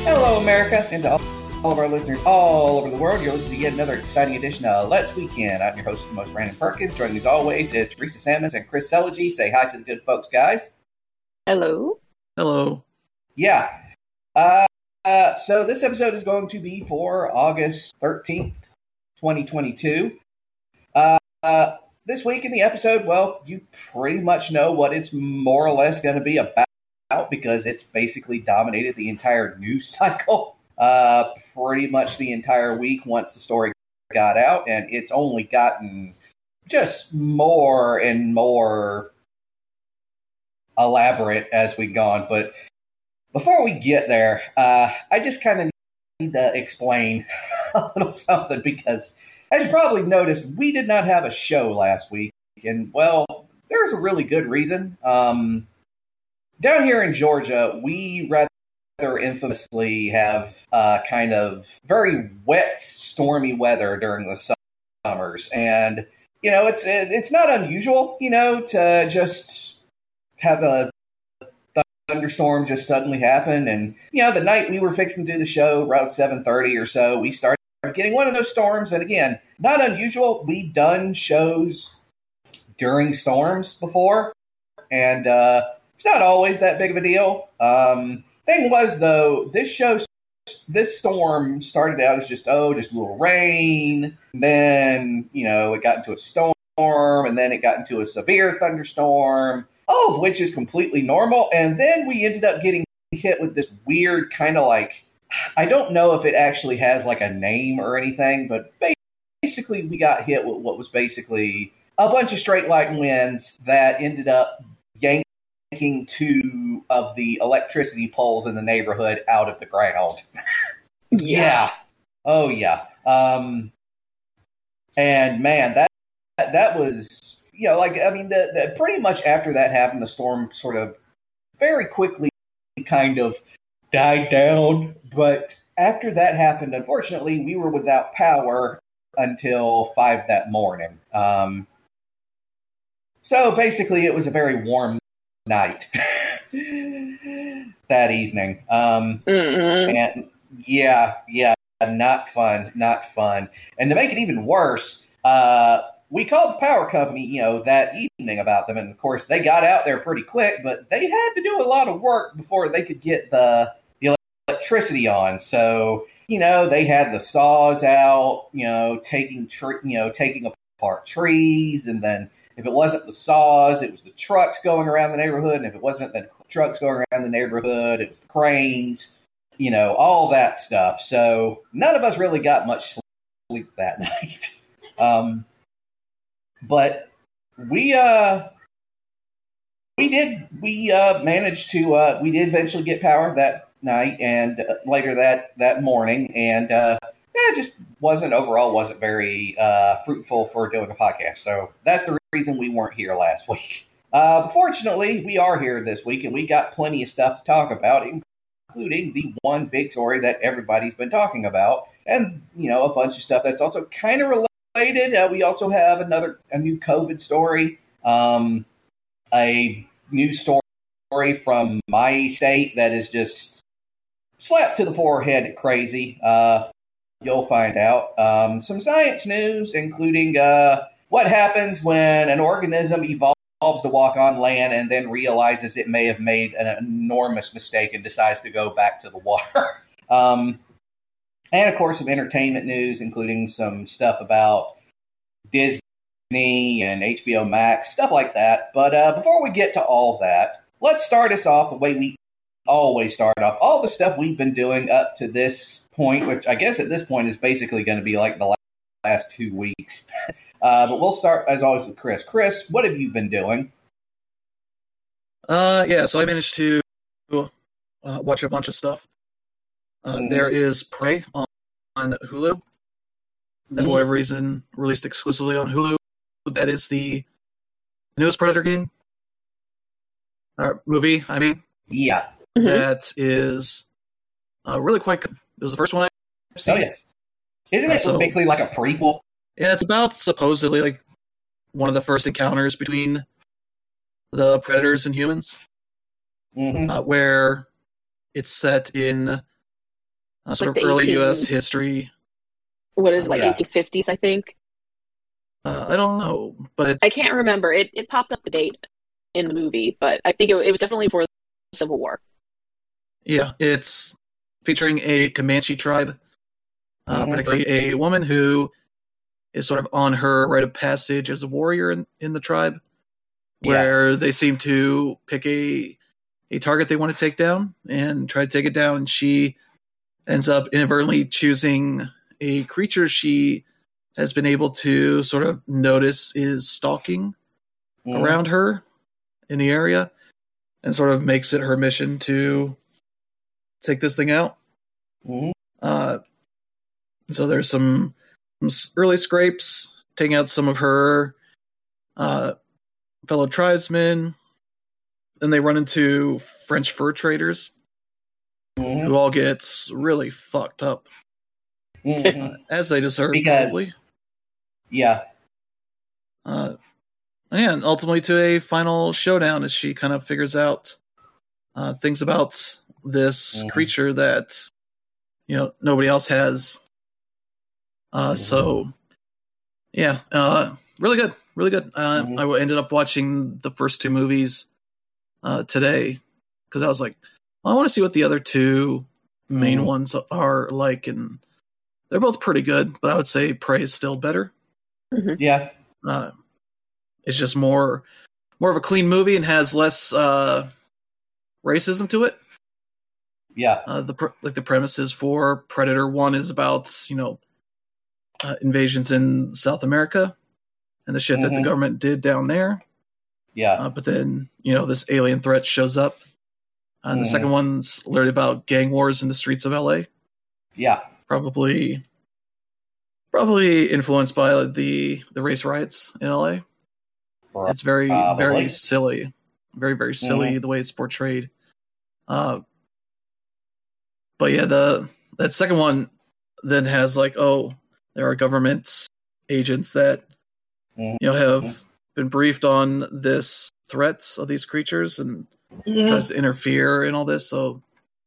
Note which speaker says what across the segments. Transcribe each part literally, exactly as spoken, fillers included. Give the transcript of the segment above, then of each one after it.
Speaker 1: Hello, America, and to all, all of our listeners all over the world. You're listening to yet another exciting edition of Let's Weekend. I'm your host, the most Brandon Perkins. Joining me as always is Teresa Sammons and Chris Seligy. Say hi to the good folks, guys.
Speaker 2: Hello.
Speaker 3: Hello.
Speaker 1: Yeah. Uh, uh, so this episode is going to be for August thirteenth, twenty twenty-two. Uh, uh, this week in the episode, well, you pretty much know what it's more or less going to be about, because it's basically dominated the entire news cycle uh, pretty much the entire week once the story got out, and it's only gotten just more and more elaborate as we've gone. But before we get there, uh, I just kind of need to explain a little something, because as you probably noticed, we did not have a show last week, and well, there's a really good reason. Um, Down here in Georgia, we rather infamously have uh, kind of very wet, stormy weather during the summers. And, you know, it's it's not unusual, you know, to just have a thunderstorm just suddenly happen. And, you know, the night we were fixing to do the show, around seven thirty or so, we started getting one of those storms. And again, not unusual. We've done shows during storms before. And, uh, it's not always that big of a deal. Um, thing was, though, this show, this storm started out as just, oh, just a little rain. Then, you know, it got into a storm, and then it got into a severe thunderstorm, all of which is completely normal. And then we ended up getting hit with this weird kind of like, I don't know if it actually has like a name or anything, but basically we got hit with what was basically a bunch of straight line winds that ended up yanking two of the electricity poles in the neighborhood out of the ground. Yeah. Oh, yeah. Um, and man, that that was, you know, like, I mean, the, the, pretty much after that happened, the storm sort of very quickly kind of died down. But after that happened, unfortunately, we were without power until five that morning. Um, so basically, it was a very warm night that evening. Um,
Speaker 2: Mm-hmm.
Speaker 1: and yeah, yeah, not fun, not fun. And to make it even worse, uh, we called the power company, you know, that evening about them. And of course, they got out there pretty quick, but they had to do a lot of work before they could get the, the electricity on. So, you know, they had the saws out, you know, taking, tr- you know, taking apart trees, and then if it wasn't the saws, it was the trucks going around the neighborhood. And if it wasn't the trucks going around the neighborhood, it was the cranes, you know, all that stuff. So none of us really got much sleep that night. Um, but we, uh, we did, we, uh, managed to, uh, we did eventually get power that night and uh, later that, that morning. And, uh, yeah, it just wasn't, overall wasn't very, uh, fruitful for doing a podcast. So that's the reason we weren't here last week. Uh, but fortunately, we are here this week, and we got plenty of stuff to talk about, including the one big story that everybody's been talking about, and, you know, a bunch of stuff that's also kind of related. Uh, we also have another, a new COVID story, um, a new story from my state that is just slapped to the forehead crazy. Uh, you'll find out. Um, some science news, including, uh, what happens when an organism evolves to walk on land and then realizes it may have made an enormous mistake and decides to go back to the water. um, and, of course, some entertainment news, including some stuff about Disney and H B O Max, stuff like that. But uh, before we get to all that, let's start us off the way we always start off. All the stuff we've been doing up to this point, which I guess at this point is basically going to be like the last two weeks. Uh, but we'll start, as always, with Chris. Chris, what have you been doing?
Speaker 3: Uh, yeah, so I managed to uh, watch a bunch of stuff. Uh, mm-hmm. There is Prey on, on Hulu. Mm-hmm. That, for whatever reason, released exclusively on Hulu. That is the newest Predator game. Or movie, I mean.
Speaker 1: Yeah.
Speaker 3: Mm-hmm. That is uh, really quite good. It was the first one I've seen.
Speaker 1: Oh, yeah. Isn't it uh, so, basically like a prequel?
Speaker 3: Yeah, it's about supposedly like one of the first encounters between the predators and humans,
Speaker 1: mm-hmm.
Speaker 3: uh, where it's set in uh, sort
Speaker 2: like
Speaker 3: of early
Speaker 2: eighteen
Speaker 3: U S history.
Speaker 2: What is it,
Speaker 1: Oh,
Speaker 2: like
Speaker 1: yeah.
Speaker 2: eighteen fifties, I think?
Speaker 3: Uh, I don't know, but it's
Speaker 2: I can't remember. It it popped up the date in the movie, but I think it, it was definitely for the Civil War.
Speaker 3: yeah, it's featuring a Comanche tribe, uh,
Speaker 1: Mhm.
Speaker 3: particularly a woman who is sort of on her rite of passage as a warrior in, in the tribe, where they seem to pick a a target they want to take down and try to take it down. And she ends up inadvertently choosing a creature she has been able to sort of notice is stalking
Speaker 1: Mhm.
Speaker 3: around her in the area, and sort of makes it her mission to take this thing out.
Speaker 1: Mhm.
Speaker 3: Uh, so there's some, some early scrapes, taking out some of her uh, fellow tribesmen. Then they run into French fur traders,
Speaker 1: Mhm.
Speaker 3: who all get really fucked up,
Speaker 1: Mhm.
Speaker 3: as they deserve,
Speaker 1: Because-
Speaker 3: probably.
Speaker 1: Yeah.
Speaker 3: Uh, and ultimately to a final showdown as she kind of figures out uh, things about this
Speaker 1: Mhm.
Speaker 3: creature that, you know, nobody else has. Uh,
Speaker 1: Mhm.
Speaker 3: So, yeah, uh, really good, really good. Uh,
Speaker 1: Mhm.
Speaker 3: I ended up watching the first two movies uh, today because I was like, well, I want to see what the other two main
Speaker 1: Mhm.
Speaker 3: ones are like, and they're both pretty good, but I would say Prey is still better.
Speaker 1: Yeah.
Speaker 3: Uh, it's just more more of a clean movie and has less uh, racism to it.
Speaker 1: Yeah.
Speaker 3: Uh, the pr- like the premises for Predator One is about, you know, uh, invasions in South America and the shit that the
Speaker 1: Mhm.
Speaker 3: government did down there.
Speaker 1: Yeah.
Speaker 3: Uh, but then, you know, this alien threat shows up. Uh, The
Speaker 1: Mhm.
Speaker 3: second one's literally about gang wars in the streets of L A.
Speaker 1: Yeah.
Speaker 3: Probably, probably influenced by the the race riots in L A. It's very,
Speaker 1: Probably.
Speaker 3: very silly, very, very silly the way it's portrayed. Uh, but yeah, the that second one then has like, oh, there are government agents that
Speaker 1: Mhm.
Speaker 3: you know have been briefed on this threat of these creatures and
Speaker 1: Mhm.
Speaker 3: tries to interfere in all this. So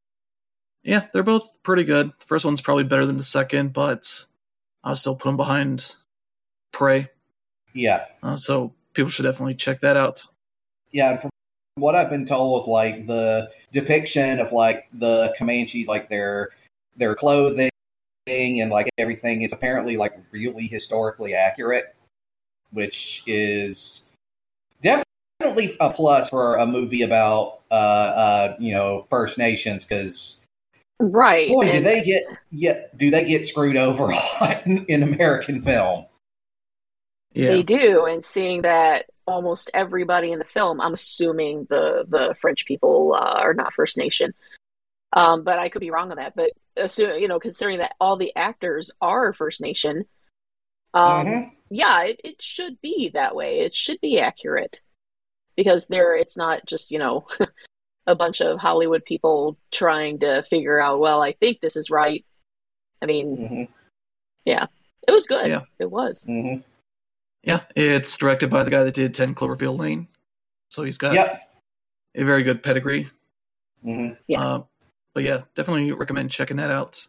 Speaker 3: yeah, they're both pretty good. The first one's probably better than the second, but I'll still put them behind Prey.
Speaker 1: Yeah.
Speaker 3: Uh, so people should definitely check that out.
Speaker 1: Yeah. And from what I've been told, like the depiction of like the Comanches, like their their clothing and like everything is apparently like really historically accurate, which is definitely a plus for a movie about uh uh you know First Nations, because
Speaker 2: Right.
Speaker 1: boy, do
Speaker 2: and
Speaker 1: they get yeah do they get screwed over a lot in, in American film.
Speaker 3: Yeah,
Speaker 2: They do, and seeing that almost everybody in the film, I'm assuming the the French people uh, are not First Nation, um, but I could be wrong on that. But assume, you know, considering that all the actors are First Nation, um,
Speaker 1: Mhm.
Speaker 2: yeah, it, it should be that way. It should be accurate because there, it's not just, you know, a bunch of Hollywood people trying to figure out, well, I think this is right. I mean,
Speaker 1: Mhm.
Speaker 2: yeah, it was good.
Speaker 3: Yeah.
Speaker 2: It was.
Speaker 1: Mhm.
Speaker 3: yeah. It's directed by the guy that did ten Cloverfield Lane, so he's got
Speaker 1: Yep.
Speaker 3: a very good pedigree.
Speaker 1: Mhm.
Speaker 2: Yeah.
Speaker 3: Uh, but yeah, definitely recommend checking that out.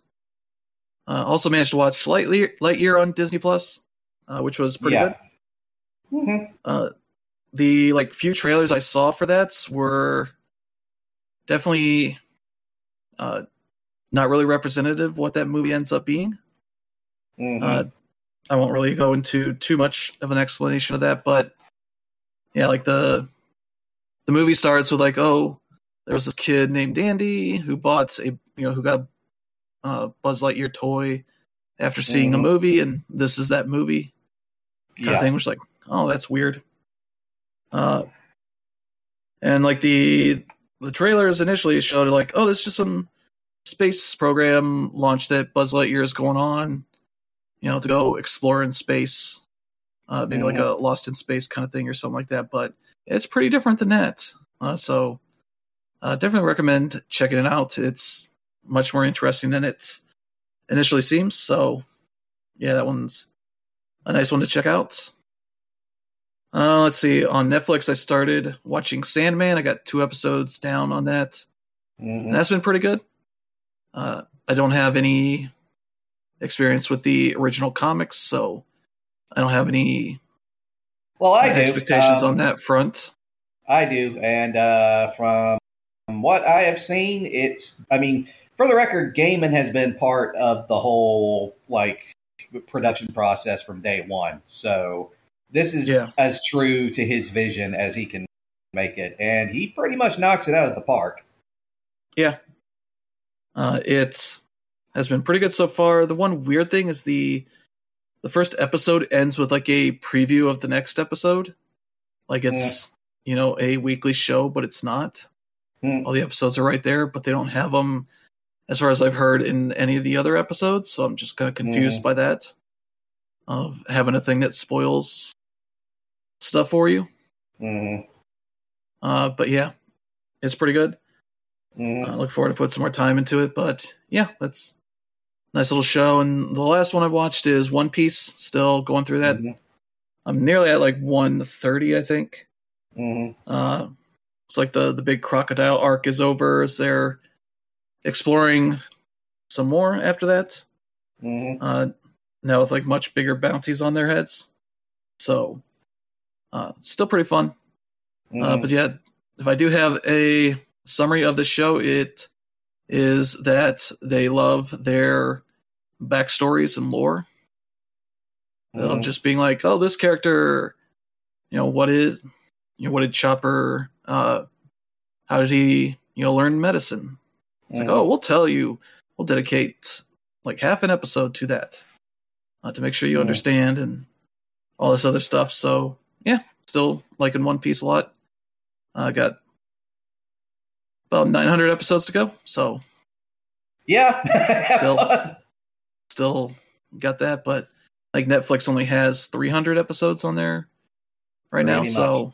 Speaker 3: Uh, also managed to watch Lightyear, Lightyear on Disney Plus, uh, which was pretty
Speaker 1: Yeah.
Speaker 3: good.
Speaker 1: Mhm.
Speaker 3: Uh, the like few trailers I saw for that were definitely uh, not really representative of what that movie ends up being.
Speaker 1: Mhm.
Speaker 3: Uh, I won't really go into too much of an explanation of that, but yeah, like the the movie starts with like, oh, there was this kid named Andy who bought a you know who got a uh, Buzz Lightyear toy after seeing
Speaker 1: Mhm.
Speaker 3: a movie, and this is that movie kind
Speaker 1: Yeah.
Speaker 3: of thing. Which like, oh, that's weird. Uh, and like the the trailers initially showed like, oh, this is just some space program launch that Buzz Lightyear is going on, you know, to go explore in space, uh, maybe like
Speaker 1: Mhm.
Speaker 3: a Lost in Space kind of thing or something like that. But it's pretty different than that. Uh, so uh, definitely recommend checking it out. It's much more interesting than it initially seems. So yeah, that one's a nice one to check out. Uh, let's see. On Netflix, I started watching Sandman. I got two episodes down on that, and
Speaker 1: Mhm.
Speaker 3: that's been pretty good. Uh, I don't have any experience with the original comics, so I don't have any
Speaker 1: well, I
Speaker 3: uh,
Speaker 1: do.
Speaker 3: expectations
Speaker 1: um,
Speaker 3: on that front.
Speaker 1: I do, and uh, from what I have seen, it's. I mean, for the record, Gaiman has been part of the whole like production process from day one. So this is
Speaker 3: Yeah.
Speaker 1: as true to his vision as he can make it, and he pretty much knocks it out of the park.
Speaker 3: Yeah. Uh, it has been pretty good so far. The one weird thing is the the first episode ends with like a preview of the next episode. Like it's, mm. you know, a weekly show, but it's not. Mm. All the episodes are right there, but they don't have them, as far as I've heard, in any of the other episodes. So I'm just kind of confused mm. by that, of having a thing that spoils stuff for you.
Speaker 1: Mm.
Speaker 3: Uh, but yeah, it's pretty good.
Speaker 1: Mm.
Speaker 3: I look forward to put some more time into it. But yeah, that's a nice little show. And the last one I watched is One Piece. Still going through that. Mm-hmm. I'm nearly at like one thirty, I think.
Speaker 1: Mm-hmm.
Speaker 3: Uh, it's like the, the big crocodile arc is over as they're exploring some more after that.
Speaker 1: Mm-hmm.
Speaker 3: Uh, now with like much bigger bounties on their heads. So uh, still pretty fun. Mm-hmm. Uh, but yeah, if I do have a summary of the show, it is that they love their backstories and lore. Mm-hmm. Of just being like, oh, this character, you know, what is, you know, what did Chopper, uh, how did he, you know, learn medicine? It's mm-hmm. like, oh, we'll tell you, we'll dedicate like half an episode to that uh, to make sure you mm-hmm. understand and all this other stuff. So yeah, still liking One Piece a lot. I uh, got about nine hundred episodes to go, so
Speaker 1: yeah,
Speaker 3: still, still got that. But like Netflix only has three hundred episodes on there right now, so.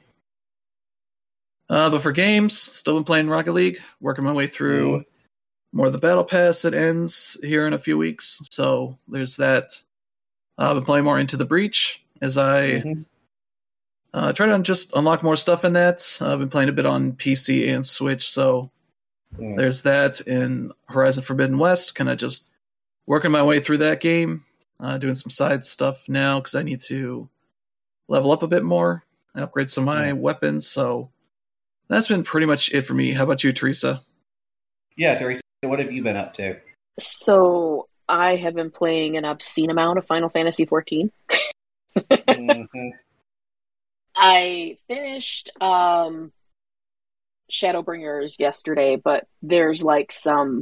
Speaker 3: Uh, but for games, still been playing Rocket League, working my way through mm. more of the Battle Pass that ends here in a few weeks. So there's that. I've uh, been playing more Into the Breach as I mm-hmm. uh, try to just unlock more stuff in that. Uh, I've been playing a bit on P C and Switch, so mm. there's that. In Horizon Forbidden West, kind of just working my way through that game, uh, doing some side stuff now because I need to level up a bit more and upgrade some of my mm. weapons, so that's been pretty much it for me. How about you, Teresa?
Speaker 1: Yeah, Teresa, what have you been up to?
Speaker 2: So I have been playing an obscene amount of Final Fantasy fourteen. mm-hmm. I finished um, Shadowbringers yesterday, but there's like some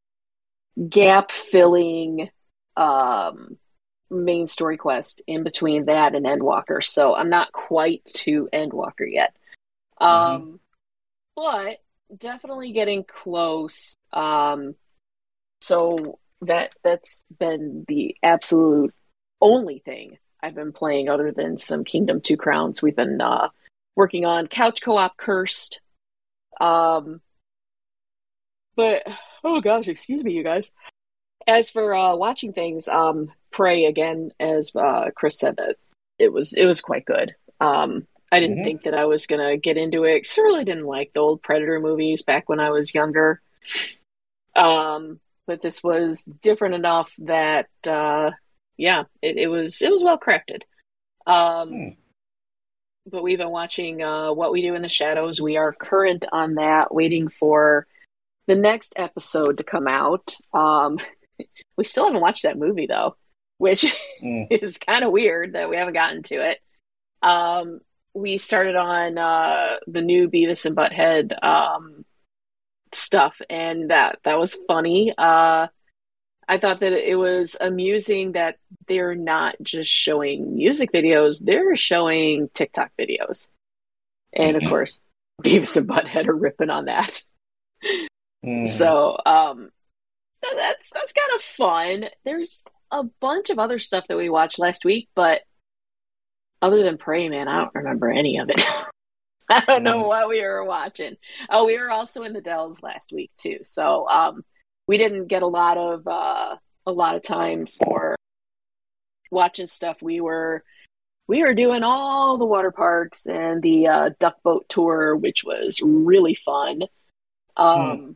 Speaker 2: gap-filling um, main story quest in between that and Endwalker, so I'm not quite to Endwalker yet. Um, mm-hmm. But definitely getting close. Um, so that that's been the absolute only thing I've been playing other than some Kingdom Two Crowns. We've been uh, working on Couch Co-op Cursed. Um, but oh gosh, excuse me, you guys. As for uh, watching things, um, Prey again, as uh, Chris said, that it was it was quite good. Um, I didn't mm-hmm. think that I was going to get into it. I really didn't like the old Predator movies back when I was younger. Um, but this was different enough that, uh, yeah, it, it was it was well crafted. Um, mm. But we've been watching uh, What We Do in the Shadows. We are current on that, waiting for the next episode to come out. Um, we still haven't watched that movie, though, which mm. is kind of weird that we haven't gotten to it. Um, we started on uh, the new Beavis and Butthead um, stuff, and that that was funny. Uh, I thought that it was amusing that they're not just showing music videos; they're showing TikTok videos, and of course, Beavis and Butthead are ripping on that. Mm. So um, that's that's kind of fun. There's a bunch of other stuff that we watched last week, but other than Prey, man, I don't remember any of it. I don't know what we were watching. Oh, we were also in the Dells last week too, so um, we didn't get a lot of uh, a lot of time for watching stuff. We were we were doing all the water parks and the uh, duck boat tour, which was really fun. Um, mm.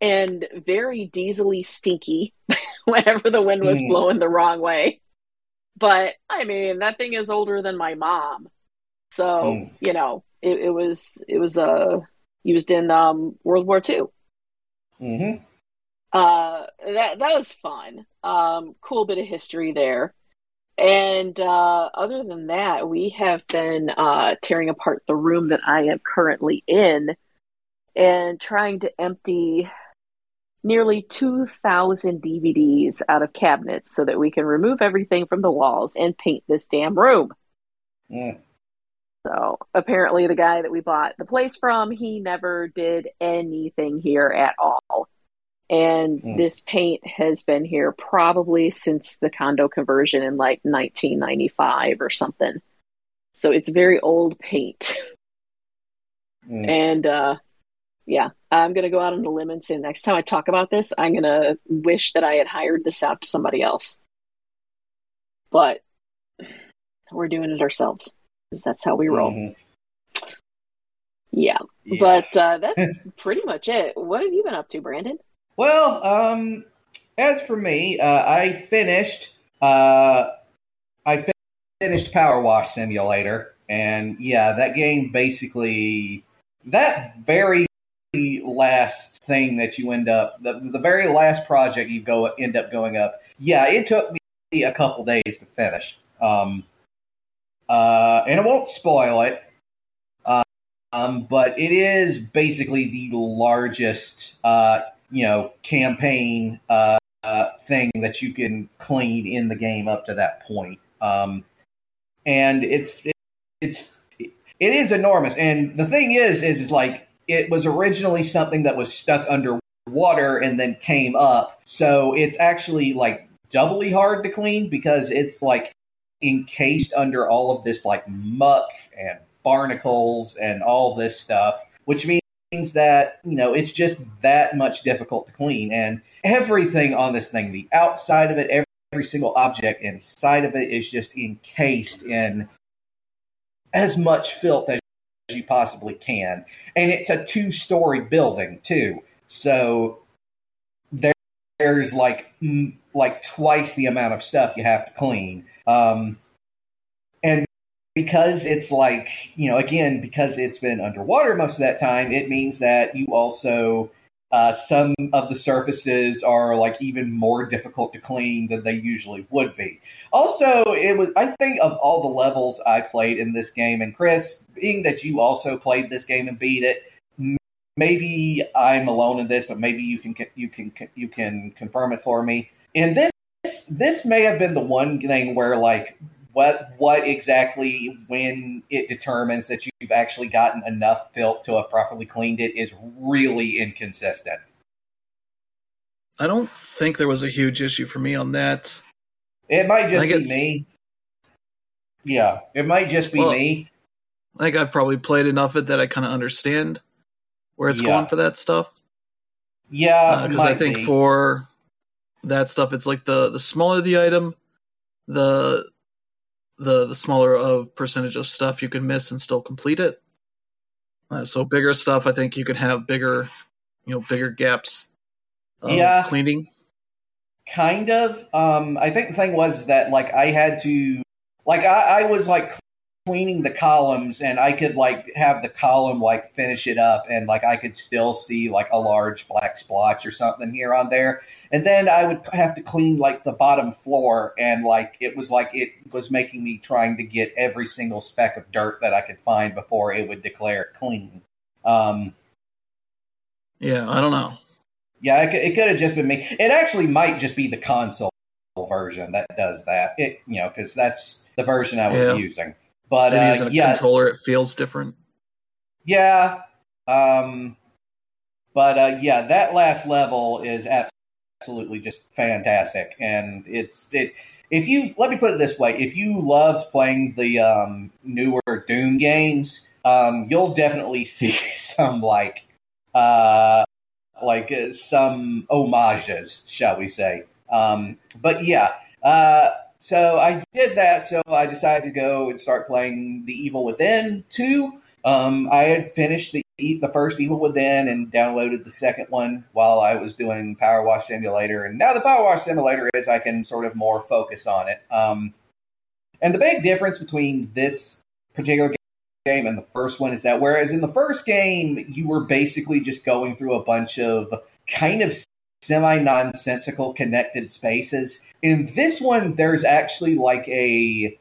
Speaker 2: and very diesely stinky whenever the wind was mm. blowing the wrong way. But I mean, that thing is older than my mom, so mm. you know, it, it was it was uh, used in um, World War Two.
Speaker 1: Mm-hmm.
Speaker 2: Uh, that that was fun. Um, cool bit of history there. And uh, other than that, we have been uh, tearing apart the room that I am currently in and trying to empty nearly two thousand D V Ds out of cabinets so that we can remove everything from the walls and paint this damn room.
Speaker 1: Mm.
Speaker 2: So apparently the guy that we bought the place from, he never did anything here at all. And mm. this paint has been here probably since the condo conversion in like nineteen ninety-five or something. So it's very old paint. Mm. And uh, yeah, I'm going to go out on a limb and say next time I talk about this, I'm going to wish that I had hired this out to somebody else. But we're doing it ourselves because that's how we roll. Mm-hmm. Yeah. yeah, but uh, that's pretty much it. What have you been up to, Brandon?
Speaker 1: Well, um, as for me, uh, I finished. Uh, I finished Power Wash Simulator, and yeah, that game basically that very last thing that you end up the the very last project you go end up going up. Yeah, it took me a couple days to finish. Um, uh, and I won't spoil it. Um, but it is basically the largest. Uh, you know, campaign uh, uh, thing that you can clean in the game up to that point. Um, and it's, it, it's, it is enormous. And the thing is, is, is like, it was originally something that was stuck underwater and then came up. So it's actually like doubly hard to clean because it's like encased under all of this like muck and barnacles and all this stuff, which means Means that, you know, it's just that much difficult to clean. And everything on this thing, the outside of it, every, every single object inside of it is just encased in as much filth as you possibly can. And it's a two-story building, too. So there, there's like like twice the amount of stuff you have to clean. Um, and Because it's like, you know, again, because it's been underwater most of that time, it means that you also, uh, some of the surfaces are like even more difficult to clean than they usually would be. Also, it was, I think of all the levels I played in this game, and Chris, being that you also played this game and beat it, maybe I'm alone in this, but maybe you can, you can, you can confirm it for me. In this, this may have been the one thing where like, What what exactly, when it determines that you've actually gotten enough filth to have properly cleaned it, is really inconsistent.
Speaker 3: I don't think there was a huge issue for me on that.
Speaker 1: It might just be me. Yeah, it might just be
Speaker 3: well,
Speaker 1: me.
Speaker 3: I think I've probably played enough of it that I kind of understand where it's
Speaker 1: yeah.
Speaker 3: going for that stuff.
Speaker 1: Yeah,
Speaker 3: because uh, I think
Speaker 1: be.
Speaker 3: for that stuff, it's like the, the smaller the item, the the the smaller of percentage of stuff you can miss and still complete it. Uh, so bigger stuff, I think you can have bigger, you know, bigger gaps of
Speaker 1: yeah,
Speaker 3: cleaning.
Speaker 1: Kind of. Um, I think the thing was that like I had to, like I, I was like cleaning the columns, and I could like have the column like finish it up, and like I could still see like a large black splotch or something here on there. And then I would have to clean like the bottom floor, and like it was like it was making me trying to get every single speck of dirt that I could find before it would declare it clean. Um,
Speaker 3: yeah, I don't know.
Speaker 1: Yeah, it, it could have just been me. It actually might just be the console version that does that. It you know because that's the version I was
Speaker 3: yeah.
Speaker 1: using. But
Speaker 3: Maybe
Speaker 1: uh,
Speaker 3: using a
Speaker 1: yeah,
Speaker 3: controller, it feels different.
Speaker 1: Yeah, um, but uh, yeah, that last level is absolutely just fantastic, and it's it. If you let me put it this way, if you loved playing the um, newer Doom games, um, you'll definitely see some like uh, like uh, some homages, shall we say? Um, but yeah. Uh, So I did that, so I decided to go and start playing The Evil Within two. Um, I had finished The the first Evil Within and downloaded the second one while I was doing Power Wash Simulator. And now the Power Wash Simulator is I can sort of more focus on it. Um, and the big difference between this particular game and the first one is that whereas in the first game, you were basically just going through a bunch of kind of semi-nonsensical connected spaces, in this one, there's actually like a,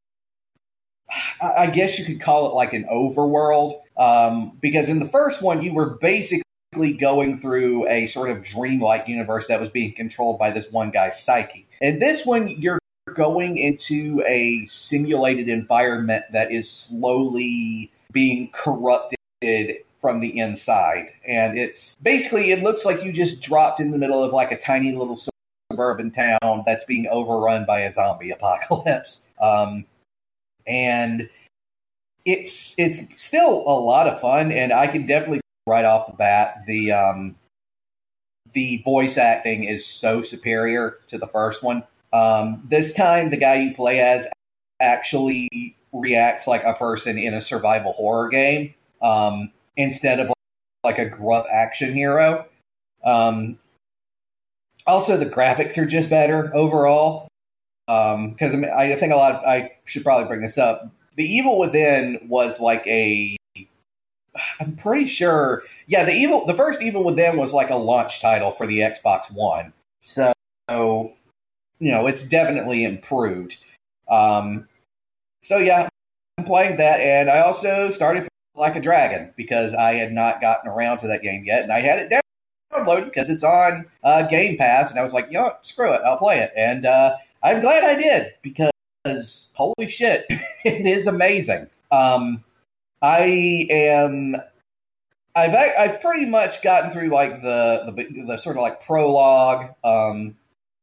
Speaker 1: I guess you could call it like an overworld. Um, because in the first one, you were basically going through a sort of dreamlike universe that was being controlled by this one guy's psyche. In this one, you're going into a simulated environment that is slowly being corrupted from the inside. And it's basically, it looks like you just dropped in the middle of like a tiny little suburban town that's being overrun by a zombie apocalypse. Um, and it's it's still a lot of fun, and I can definitely right off the bat, the um, the voice acting is so superior to the first one. Um, this time, the guy you play as actually reacts like a person in a survival horror game, um, instead of like a gruff action hero. Um, also, the graphics are just better overall. Because um, I think a lot of, I should probably bring this up. The Evil Within was like a, I'm pretty sure, yeah, the evil, the first Evil Within was like a launch title for the Xbox One. So, you know, it's definitely improved. Um, so yeah, I'm playing that, and I also started Like a Dragon because I had not gotten around to that game yet, and I had it downloaded because it's on uh, Game Pass, and I was like, you know what, screw it, I'll play it, and uh, I'm glad I did because holy shit, it is amazing. Um, I am, I've I've pretty much gotten through like the the, the sort of like prologue um,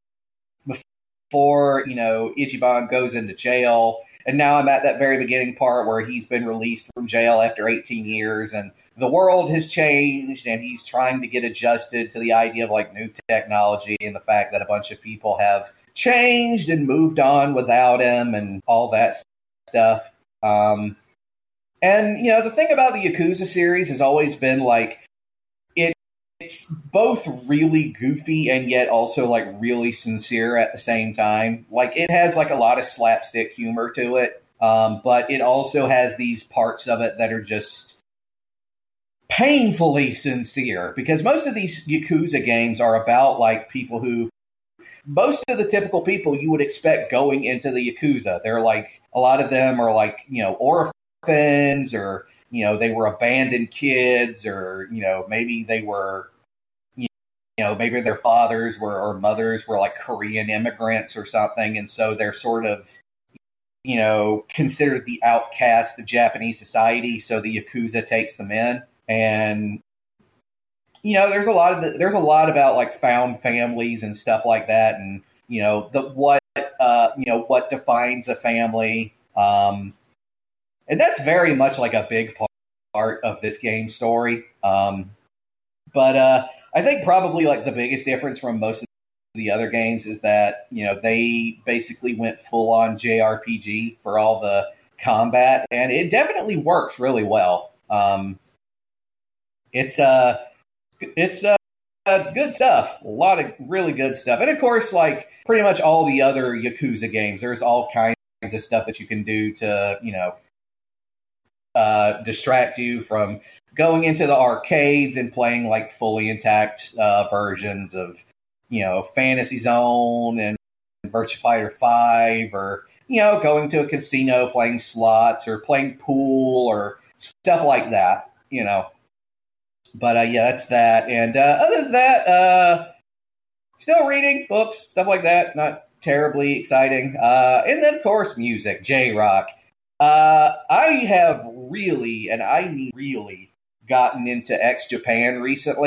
Speaker 1: before you know Ichiban goes into jail, and now I'm at that very beginning part where he's been released from jail after eighteen years, and the world has changed, and he's trying to get adjusted to the idea of like new technology and the fact that a bunch of people have changed and moved on without him and all that stuff. Um, and, you know, the thing about the Yakuza series has always been, like, it, it's both really goofy and yet also, like, really sincere at the same time. Like, it has, like, a lot of slapstick humor to it, um, but it also has these parts of it that are just painfully sincere, because most of these Yakuza games are about, like, people who most of the typical people you would expect going into the Yakuza. They're like, a lot of them are like, you know, orphans, or, you know, they were abandoned kids, or, you know, maybe they were, you know, maybe their fathers were, or mothers were like Korean immigrants or something. And so they're sort of, you know, considered the outcast of Japanese society. So the Yakuza takes them in. And, you know, there's a lot of the, there's a lot about like found families and stuff like that, and you know the what uh, you know what defines a family, um, and that's very much like a big part of this game's story. Um, but uh, I think probably like the biggest difference from most of the other games is that you know they basically went full on J R P G for all the combat, and it definitely works really well. Um, it's uh It's uh, it's good stuff. A lot of really good stuff. And of course, like pretty much all the other Yakuza games, there's all kinds of stuff that you can do to, you know, uh, distract you from going into the arcades and playing like fully intact uh, versions of, you know, Fantasy Zone and Virtua Fighter five, or, you know, going to a casino playing slots or playing pool or stuff like that, you know. But, uh, yeah, that's that. And uh, other than that, uh, still reading books, stuff like that. Not terribly exciting. Uh, and then, of course, music, J-Rock. Uh, I have really, and I mean really, gotten into X-Japan recently.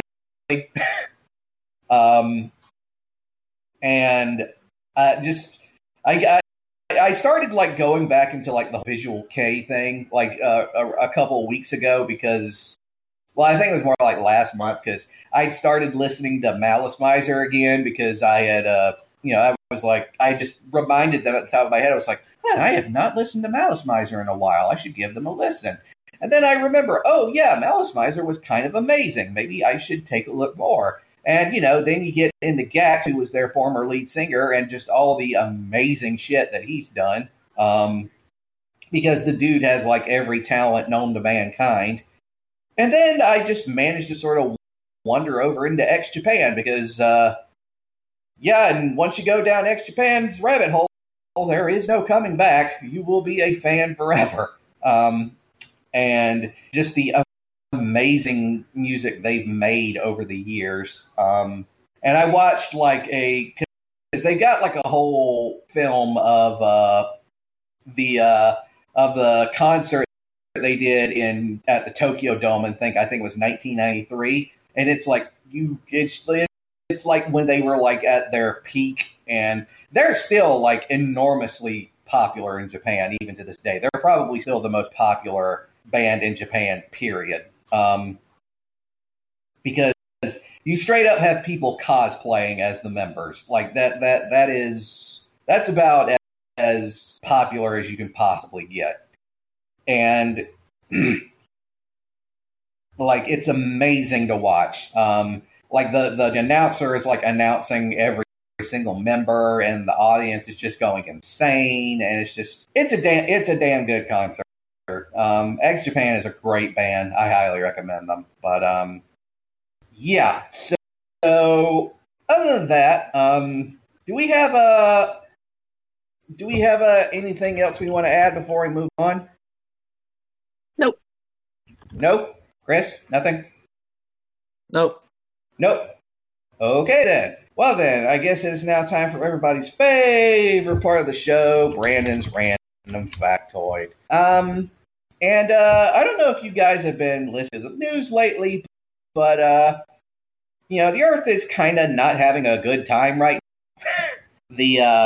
Speaker 1: um, and uh, just, I, I, I started, like, going back into, like, the Visual K thing, like, uh, a, a couple of weeks ago because... Well, I think it was more like last month because I'd started listening to Malice Miser again because I had, uh, you know, I was like, I just reminded them at the top of my head. I was like, man, I have not listened to Malice Miser in a while. I should give them a listen. And then I remember, oh yeah, Malice Miser was kind of amazing. Maybe I should take a look more. And, you know, then you get into Gax, who was their former lead singer, and just all the amazing shit that he's done. Um, because the dude has, like, every talent known to mankind. And then I just managed to sort of wander over into X Japan because, uh, yeah, and once you go down X Japan's rabbit hole, there is no coming back. You will be a fan forever. Um, and just the amazing music they've made over the years. Um, and I watched like a, because they got like a whole film of uh, the uh, of the concert they did in at the Tokyo Dome, and think I think it was nineteen ninety-three, and it's like you, it's it's like when they were like at their peak, and they're still like enormously popular in Japan even to this day. They're probably still the most popular band in Japan, period. Um, because you straight up have people cosplaying as the members. Like that, that, that is, that's about as, as popular as you can possibly get. And like, it's amazing to watch. Um, like the, the announcer is like announcing every single member, and the audience is just going insane. And it's just, it's a damn, it's a damn good concert. Um, X Japan is a great band. I highly recommend them. But um, yeah. So, so other than that, um, do we have a do we have a, anything else we want to add before we move on?
Speaker 2: Nope.
Speaker 1: Nope. Chris, nothing.
Speaker 3: Nope.
Speaker 1: Nope. Okay then. Well then, I guess it is now time for everybody's favorite part of the show, Brandon's Random Factoid. Um, and uh, I don't know if you guys have been listening to the news lately, but uh, you know, the Earth is kind of not having a good time right now. the uh,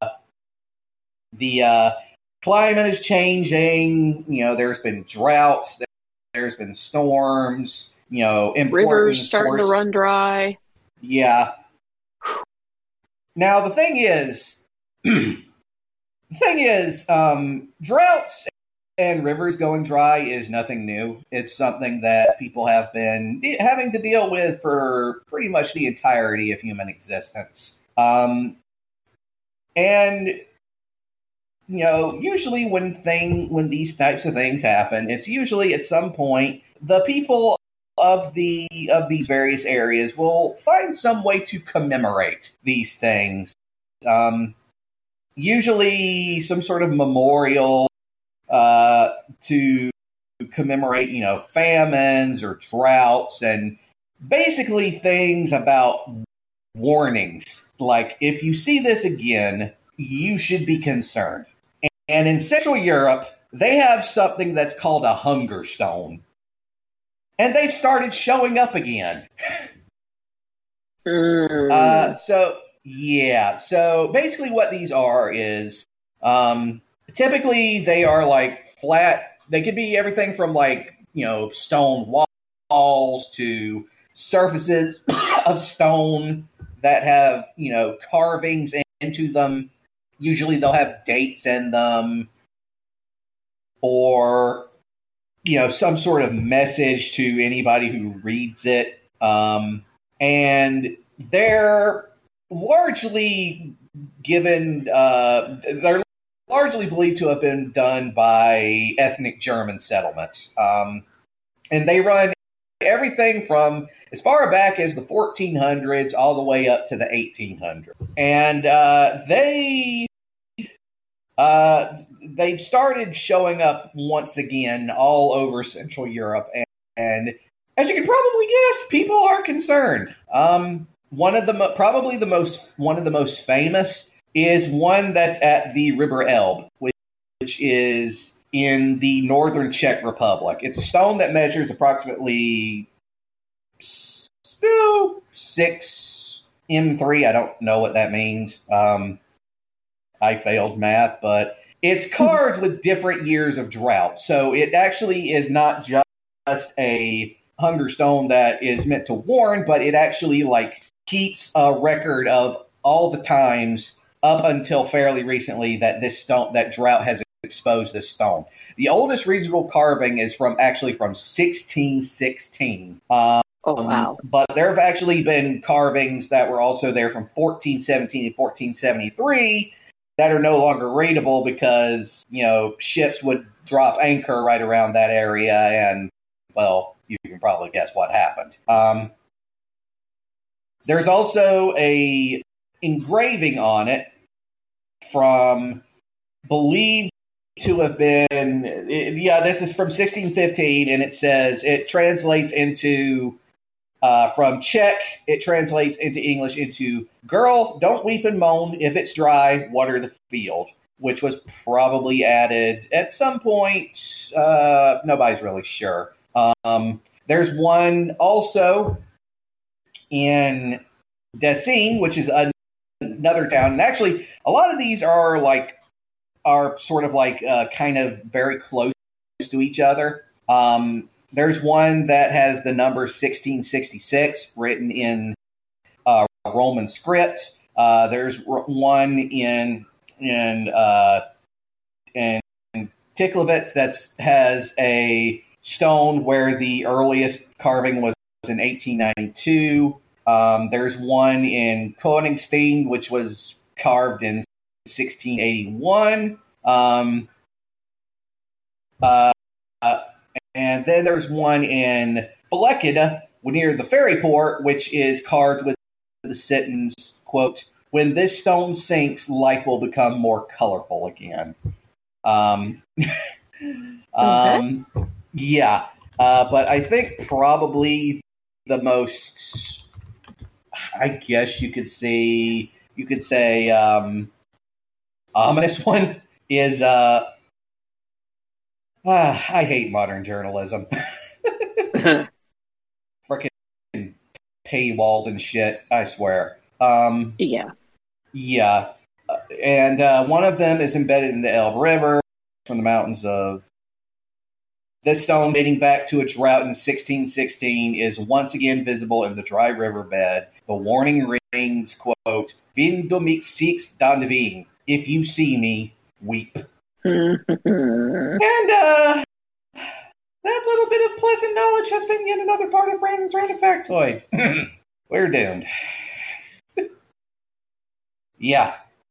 Speaker 1: the uh, climate is changing. You know, there's been droughts. There's been storms. You know,
Speaker 2: rivers starting
Speaker 1: force-
Speaker 2: to run dry.
Speaker 1: Yeah. Now the thing is. The thing is, um, droughts and rivers going dry is nothing new. It's something that people have been de- having to deal with for pretty much the entirety of human existence. Um, and, you know, usually when thing when these types of things happen, it's usually at some point the people of the of these various areas will find some way to commemorate these things. Um, Usually some sort of memorial uh, to commemorate, you know, famines or droughts, and basically things about warnings. Like, if you see this again, you should be concerned. And in Central Europe, they have something that's called a hunger stone. And they've started showing up again.
Speaker 2: Mm.
Speaker 1: Uh, so... Yeah, so basically what these are is, um, typically they are like flat, they could be everything from like, you know, stone walls to surfaces of stone that have, you know, carvings into them. Usually they'll have dates in them or, you know, some sort of message to anybody who reads it. Um, and they're largely given, uh, they're largely believed to have been done by ethnic German settlements. Um, and they run everything from as far back as the fourteen hundreds all the way up to the eighteen hundreds. And uh, they, uh, they've started showing up once again all over Central Europe. And, and as you can probably guess, people are concerned. Um, One of the mo- probably the most one of the most famous is one that's at the River Elbe, which, which is in the northern Czech Republic. It's a stone that measures approximately six M three. I don't know what that means. Um, I failed math, but it's carved with different years of drought. So it actually is not just a hunger stone that is meant to warn, but it actually like keeps a record of all the times up until fairly recently that this stone, that drought has exposed as stone. The oldest reasonable carving is from actually from sixteen sixteen. Um,
Speaker 2: Oh, wow.
Speaker 1: But there have actually been carvings that were also there from fourteen seventeen and fourteen seventy-three that are no longer rateable because, you know, ships would drop anchor right around that area and, well, you can probably guess what happened. Um, there's also a engraving on it from believed to have been, yeah, this is from sixteen fifteen, and it says, it translates into, uh, from Czech, it translates into English into, girl, don't weep and moan, if it's dry, water the field, which was probably added at some point, uh, nobody's really sure. Um, there's one also in Dessine, which is another town, and actually, a lot of these are like, are sort of like uh, kind of very close to each other. Um, there's one that has the number sixteen sixty-six written in uh, Roman script. Uh, there's one in in uh, in Tiklovitz that has a stone where the earliest carving was in eighteen ninety-two. Um, there's one in Koningsteen, which was carved in sixteen eighty-one. Um, uh, uh, and then there's one in Blekida, near the ferry port, which is carved with the sentence, quote, when this stone sinks, life will become more colorful again. Um, um, okay. Yeah. Uh, but I think probably the most, I guess you could say, you could say, um, ominous one is, uh, uh, I hate modern journalism. Freaking paywalls and shit, I swear. Um,
Speaker 2: yeah.
Speaker 1: Yeah. Uh, and uh, one of them is embedded in the Elbe River from the mountains of. This stone, dating back to its route in sixteen sixteen, is once again visible in the dry riverbed. The warning rings, quote, Wenn du mich siehst, dann wein. If you see me, weep. And uh, that little bit of pleasant knowledge has been yet another part of Brandon's random factoid. We're doomed. Yeah.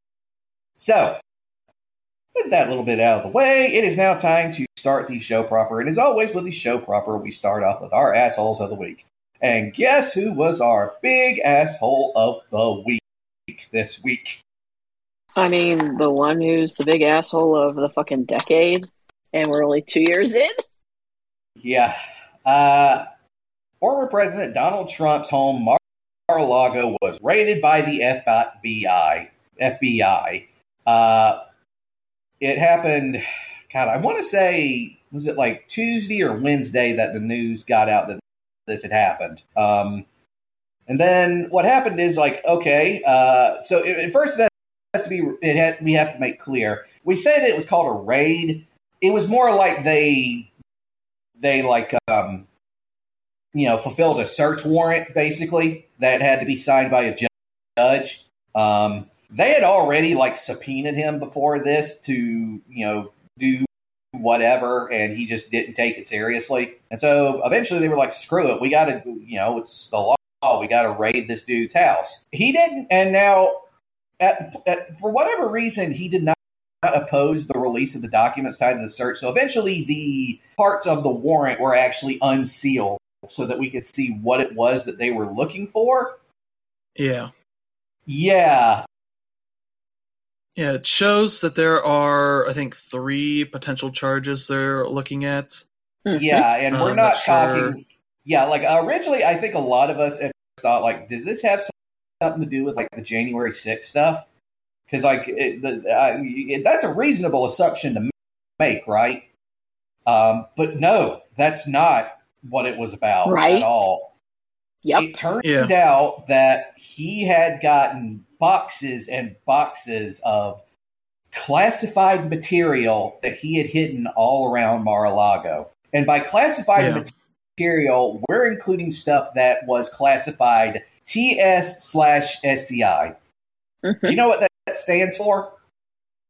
Speaker 1: So, with that little bit out of the way, it is now time to start the show proper. And as always, with the show proper, we start off with our assholes of the week. And guess who was our big asshole of the week this week?
Speaker 2: I mean, the one who's the big asshole of the fucking decade, and we're only two years in?
Speaker 1: Yeah. Uh, former President Donald Trump's home, Mar-a-Lago, was raided by the F B I. F B I. Uh, it happened, God, I want to say, was it like Tuesday or Wednesday that the news got out that this had happened? Um, and then what happened is like, okay, uh, so it, at first that has to be, it had, we have to make clear. We said it was called a raid. It was more like they, they like, um, you know, fulfilled a search warrant basically that had to be signed by a judge. Um, they had already like subpoenaed him before this to, you know, do whatever, and he just didn't take it seriously. And so eventually they were like, screw it, we got to, you know, it's the law, we got to raid this dude's house. He didn't, and now, at, at, for whatever reason, he did not oppose the release of the documents tied to the search. So eventually the parts of the warrant were actually unsealed so that we could see what it was that they were looking for.
Speaker 3: Yeah.
Speaker 1: Yeah.
Speaker 3: Yeah, it shows that there are, I think, three potential charges they're looking at.
Speaker 1: Mm-hmm. Yeah, and we're
Speaker 3: um,
Speaker 1: not
Speaker 3: sure.
Speaker 1: talking... Yeah, like, originally, I think a lot of us thought, like, does this have something to do with, like, the January sixth stuff? Because, like, it, the, uh, it, that's a reasonable assumption to make, right? Um, but no, that's not what it was about
Speaker 2: right?
Speaker 1: at all.
Speaker 2: Yep.
Speaker 1: It turned
Speaker 3: yeah.
Speaker 1: out that he had gotten boxes and boxes of classified material that he had hidden all around Mar-a-Lago. And by classified
Speaker 3: yeah.
Speaker 1: material, we're including stuff that was classified T S slash S C I.
Speaker 2: Mm-hmm.
Speaker 1: You know what that stands for?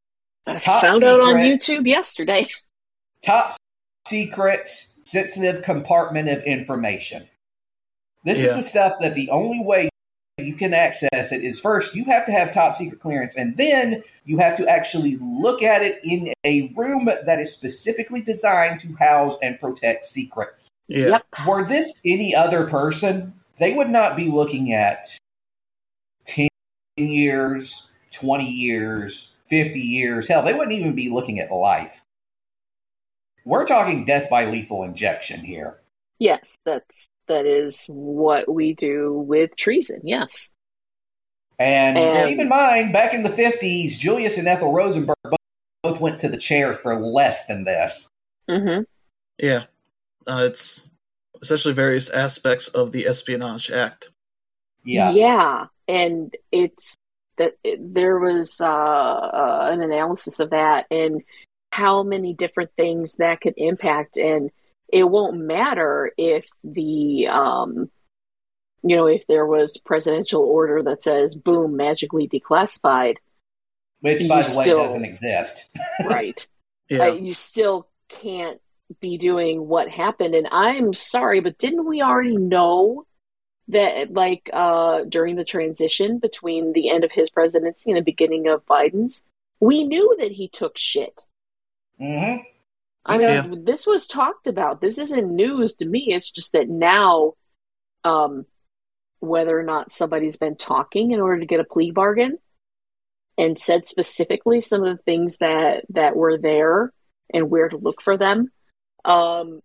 Speaker 2: I
Speaker 1: Top
Speaker 2: found out on
Speaker 1: secret.
Speaker 2: YouTube yesterday.
Speaker 1: Top secret, sensitive compartment of information. This
Speaker 3: Yeah.
Speaker 1: is the stuff that the only way you can access it is first, you have to have top secret clearance, and then you have to actually look at it in a room that is specifically designed to house and protect secrets.
Speaker 3: Yeah.
Speaker 2: Yep.
Speaker 1: Were this any other person, they would not be looking at ten years, twenty years, fifty years. Hell, they wouldn't even be looking at life. We're talking death by lethal injection here.
Speaker 2: Yes, that's that is what we do with treason. Yes.
Speaker 1: And,
Speaker 2: And-
Speaker 1: keep in mind, back in the fifties, Julius and Ethel Rosenberg both went to the chair for less than this.
Speaker 2: Mm-hmm.
Speaker 3: Yeah. Uh, it's essentially various aspects of the Espionage Act.
Speaker 1: Yeah.
Speaker 2: Yeah, and it's that it, there was uh, uh, an analysis of that and how many different things that could impact, and it won't matter if the um, you know, if there was presidential order that says boom, magically declassified,
Speaker 1: Which,
Speaker 2: You
Speaker 1: by the way,
Speaker 2: still-
Speaker 1: doesn't exist.
Speaker 2: right?
Speaker 3: Yeah.
Speaker 2: Uh, you still can't be doing what happened. And I'm sorry, but didn't we already know that, like, uh, during the transition between the end of his presidency and the beginning of Biden's, we knew that he took shit.
Speaker 1: Mm-hmm.
Speaker 2: I mean,
Speaker 3: Yeah.
Speaker 2: this was talked about. This isn't news to me. It's just that now, um, whether or not somebody's been talking in order to get a plea bargain and said specifically some of the things that, that were there and where to look for them. Um,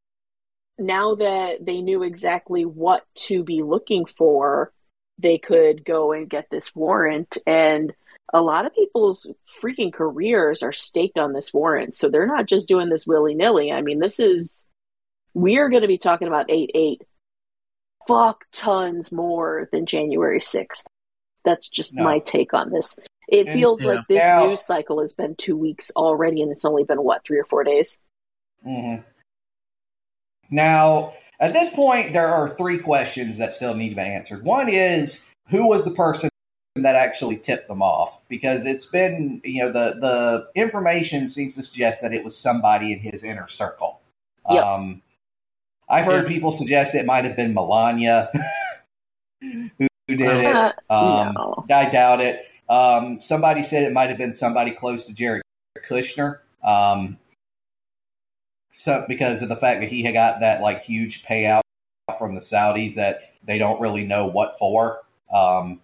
Speaker 2: now that they knew exactly what to be looking for, they could go and get this warrant. And a lot of people's freaking careers are staked on this warrant. So they're not just doing this willy-nilly. I mean, this is, we are going to be talking about eight eight fuck tons more than January sixth. That's just
Speaker 1: No.
Speaker 2: my take on this. It
Speaker 1: And-
Speaker 2: feels
Speaker 3: yeah.
Speaker 2: like this
Speaker 1: Now-
Speaker 2: news cycle has been two weeks already, and it's only been, what, three or four days?
Speaker 1: Mm-hmm. Now, at this point, there are three questions that still need to be answered. One is, who was the person that actually tipped them off? Because it's been, you know, the, the information seems to suggest that it was somebody in his inner circle.
Speaker 2: Yep.
Speaker 1: Um, I've heard
Speaker 3: Yeah.
Speaker 1: people suggest it might have been Melania who, who did it.
Speaker 2: Uh,
Speaker 1: Um,
Speaker 2: no.
Speaker 1: I doubt it. Um, somebody said it might have been somebody close to Jared Kushner. Um, so because of the fact that he had got that like huge payout from the Saudis that they don't really know what for. Um,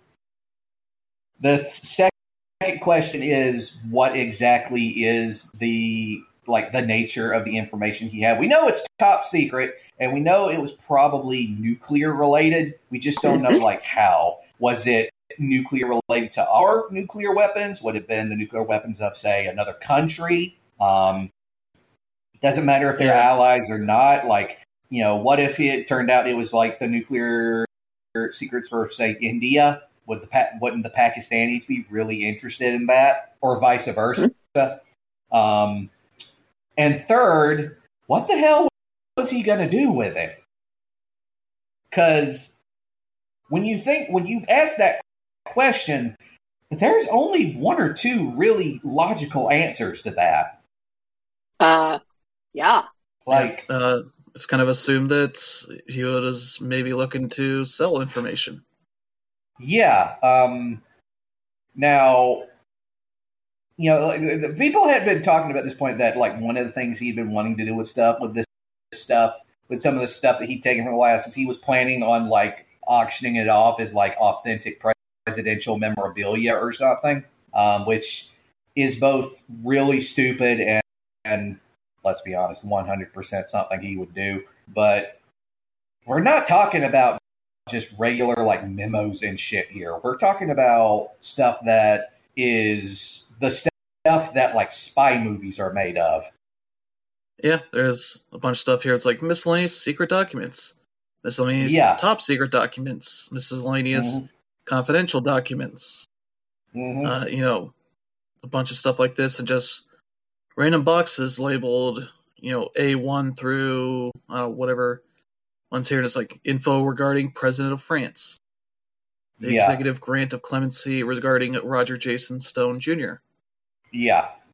Speaker 1: the second question is, what exactly is the like the nature of the information he had? We know it's top secret, and we know it was probably nuclear related. We just don't know like how. Was it nuclear related to our nuclear weapons? Would it have been the nuclear weapons of, say, another country? Um, doesn't matter if they're
Speaker 3: Yeah.
Speaker 1: allies or not. Like, you know, what if it turned out it was like the nuclear secrets for, say, India? Would the Pa- wouldn't the Pakistanis be really interested in that, or vice versa? Um, and third, what the hell was he going to do with it? Because when you think, when you ask that question, there's only one or two really logical answers to that.
Speaker 2: Uh, yeah.
Speaker 1: Like,
Speaker 3: uh, it's kind of assumed that he was maybe looking to sell information.
Speaker 1: yeah. Um, now, you know, like, the people had been talking about this point that, like, one of the things he'd been wanting to do with stuff, with this stuff, with some of the stuff that he'd taken from the White House, is he was planning on, like, auctioning it off as, like, authentic presidential memorabilia or something, um, which is both really stupid and, and, let's be honest, one hundred percent something he would do. But we're not talking about just regular, like, memos and shit here. We're talking about stuff that is the stuff that, like, spy movies are made of.
Speaker 3: Yeah, there's a bunch of stuff here. It's like miscellaneous secret documents, miscellaneous
Speaker 1: Yeah.
Speaker 3: top secret documents, miscellaneous
Speaker 1: Mhm.
Speaker 3: confidential documents.
Speaker 1: Mhm.
Speaker 3: Uh, you know, a bunch of stuff like this, and just random boxes labeled, you know, A one through uh, whatever ones here. And it's like info regarding President of France, the
Speaker 1: Yeah.
Speaker 3: executive grant of clemency regarding Roger Jason Stone Junior
Speaker 1: Yeah.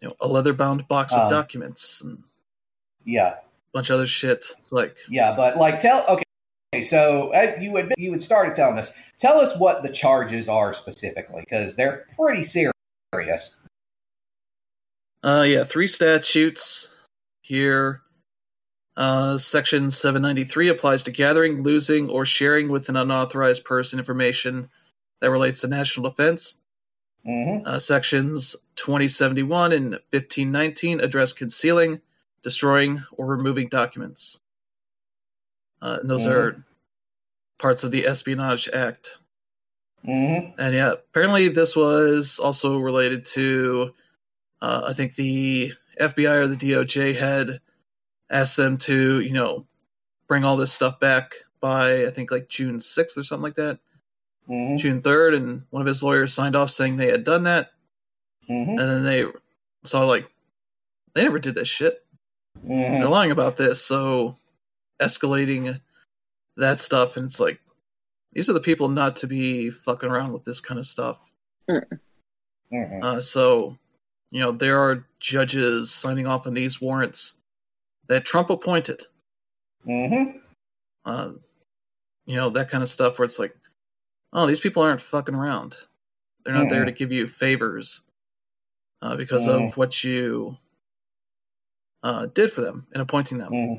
Speaker 3: you know, a leather-bound box of
Speaker 1: Um,
Speaker 3: documents and
Speaker 1: Yeah.
Speaker 3: a bunch of other shit. It's like,
Speaker 1: Yeah, but like tell okay, okay so uh, you would you would started telling us. Tell us what the charges are specifically, because they're pretty serious.
Speaker 3: uh, yeah, three statutes here. Uh, Section seven ninety-three applies to gathering, losing, or sharing with an unauthorized person information that relates to national defense.
Speaker 1: Mm-hmm.
Speaker 3: Uh, sections twenty seventy-one and fifteen nineteen address concealing, destroying, or removing documents. Uh, and those
Speaker 1: Mhm.
Speaker 3: are parts of the Espionage Act.
Speaker 1: Mm-hmm.
Speaker 3: And yeah, apparently this was also related to, uh, I think the F B I or the D O J had asked them to, you know, bring all this stuff back by, I think, like June sixth or something like that.
Speaker 1: Mm-hmm.
Speaker 3: June third, and one of his lawyers signed off saying they had done that.
Speaker 1: Mm-hmm.
Speaker 3: And then they saw, like, they never did this shit.
Speaker 1: Mm-hmm.
Speaker 3: They're lying about this, so escalating that stuff, and it's like, these are the people not to be fucking around with this kind of stuff.
Speaker 1: Mm-hmm.
Speaker 3: Uh, so, you know, there are judges signing off on these warrants that Trump appointed.
Speaker 1: Mm-hmm.
Speaker 3: Uh, you know, that kind of stuff where it's like, oh, these people aren't fucking around. They're not
Speaker 1: Mm-mm.
Speaker 3: there to give you favors uh, because
Speaker 1: Mm.
Speaker 3: of what you uh, did for them in appointing them.
Speaker 1: Mm-hmm.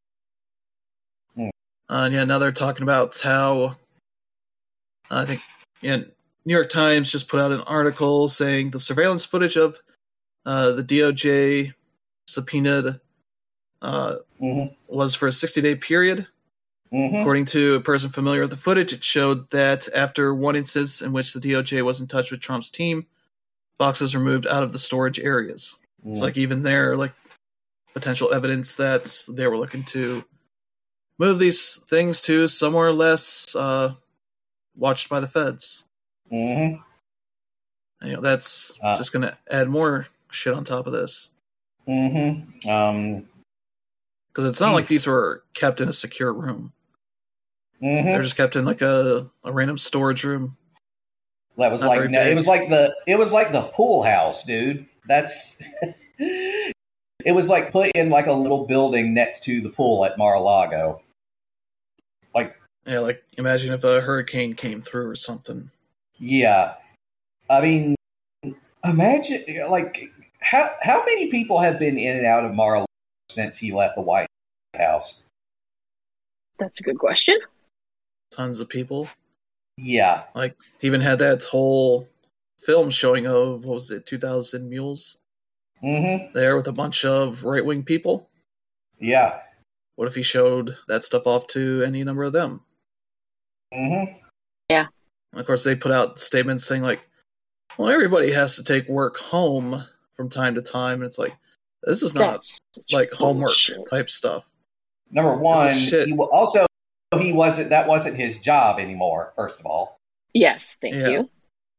Speaker 3: Uh, and yeah, now they're talking about how I think yeah, New York Times just put out an article saying the surveillance footage of uh, the D O J subpoenaed uh,
Speaker 1: Mm-hmm.
Speaker 3: was for a sixty-day period.
Speaker 1: Mm-hmm.
Speaker 3: According to a person familiar with the footage, it showed that after one instance in which the D O J was in touch with Trump's team, boxes were moved out of the storage areas.
Speaker 1: Mm-hmm.
Speaker 3: It's like even there, like potential evidence that they were looking to move these things to somewhere less uh, watched by the feds.
Speaker 1: Mm-hmm.
Speaker 3: And, you know, that's
Speaker 1: Uh.
Speaker 3: just going to add more shit on top of this.
Speaker 1: Mm-hmm. Um.
Speaker 3: Because it's not
Speaker 1: Jeez.
Speaker 3: like these were kept in a secure room.
Speaker 1: Mm-hmm.
Speaker 3: They're just kept in like a, a random storage room.
Speaker 1: That was
Speaker 3: Not
Speaker 1: like
Speaker 3: very
Speaker 1: no, it
Speaker 3: big.
Speaker 1: was like the it was like the pool house, dude. That's it was like put in like a little building next to the pool at Mar-a-Lago. Like
Speaker 3: Yeah, like imagine if a hurricane came through or something.
Speaker 1: yeah, I mean, imagine like how how many people have been in and out of Mar-a-Lago since he left the White House?
Speaker 2: That's a good question.
Speaker 3: Tons of people.
Speaker 1: Yeah.
Speaker 3: Like, he even had that whole film showing of, what was it, two thousand Mules
Speaker 1: Mm-hmm.
Speaker 3: there with a bunch of right-wing people.
Speaker 1: Yeah.
Speaker 3: What if he showed that stuff off to any number of them?
Speaker 1: Mm-hmm.
Speaker 3: And of course, they put out statements saying, like, well, everybody has to take work home from time to time. And it's like, this is not,
Speaker 2: That's such
Speaker 3: like, homework
Speaker 2: bullshit.
Speaker 3: type stuff.
Speaker 1: Number one,
Speaker 3: This is shit.
Speaker 1: he wa- also he wasn't that wasn't his job anymore. First of all.
Speaker 2: Yes, thank
Speaker 3: Yeah.
Speaker 2: you.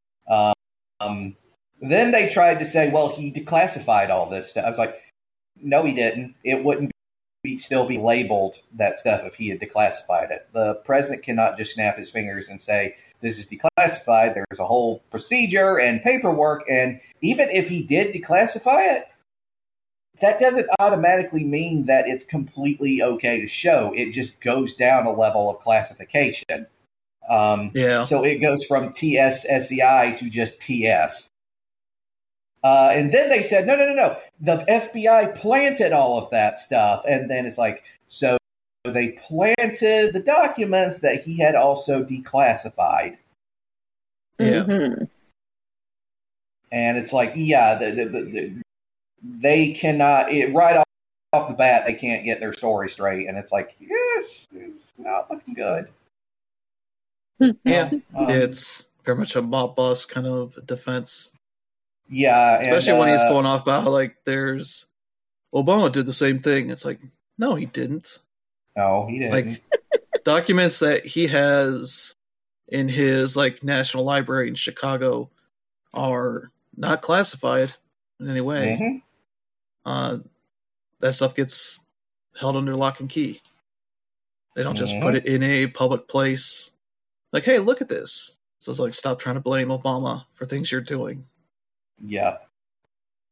Speaker 1: Um, then they tried to say, well, he declassified all this stuff. I was like, no, he didn't. It wouldn't be, still be labeled that stuff if he had declassified it. The president cannot just snap his fingers and say, this is declassified. There's a whole procedure and paperwork. And even if he did declassify it, that doesn't automatically mean that it's completely okay to show. It just goes down a level of classification. Um,
Speaker 3: Yeah.
Speaker 1: So it goes from T S S E I to just T S. Uh, and then they said, no, no, no, no. The F B I planted all of that stuff. And then it's like, so they planted the documents that he had also declassified.
Speaker 3: Yeah.
Speaker 2: Mhm.
Speaker 1: And it's like, yeah, the, the, the, the, they cannot, it, right off, off the bat, they can't get their story straight. And it's like, yes, it's not looking good.
Speaker 3: Yeah.
Speaker 1: Um,
Speaker 3: It's very much a mob boss kind of defense.
Speaker 1: Yeah. And,
Speaker 3: Especially when he's
Speaker 1: uh,
Speaker 3: going off about how, like, there's Obama did the same thing. It's like, no, he didn't.
Speaker 1: No, he didn't.
Speaker 3: Like, documents that he has in his, like, National Library in Chicago are not classified in any way.
Speaker 1: Mm-hmm.
Speaker 3: Uh, that stuff gets held under lock and key. They don't just
Speaker 1: Mhm.
Speaker 3: put it in a public place. Like, hey, look at this. So it's like, stop trying to blame Obama for things you're doing.
Speaker 1: Yeah.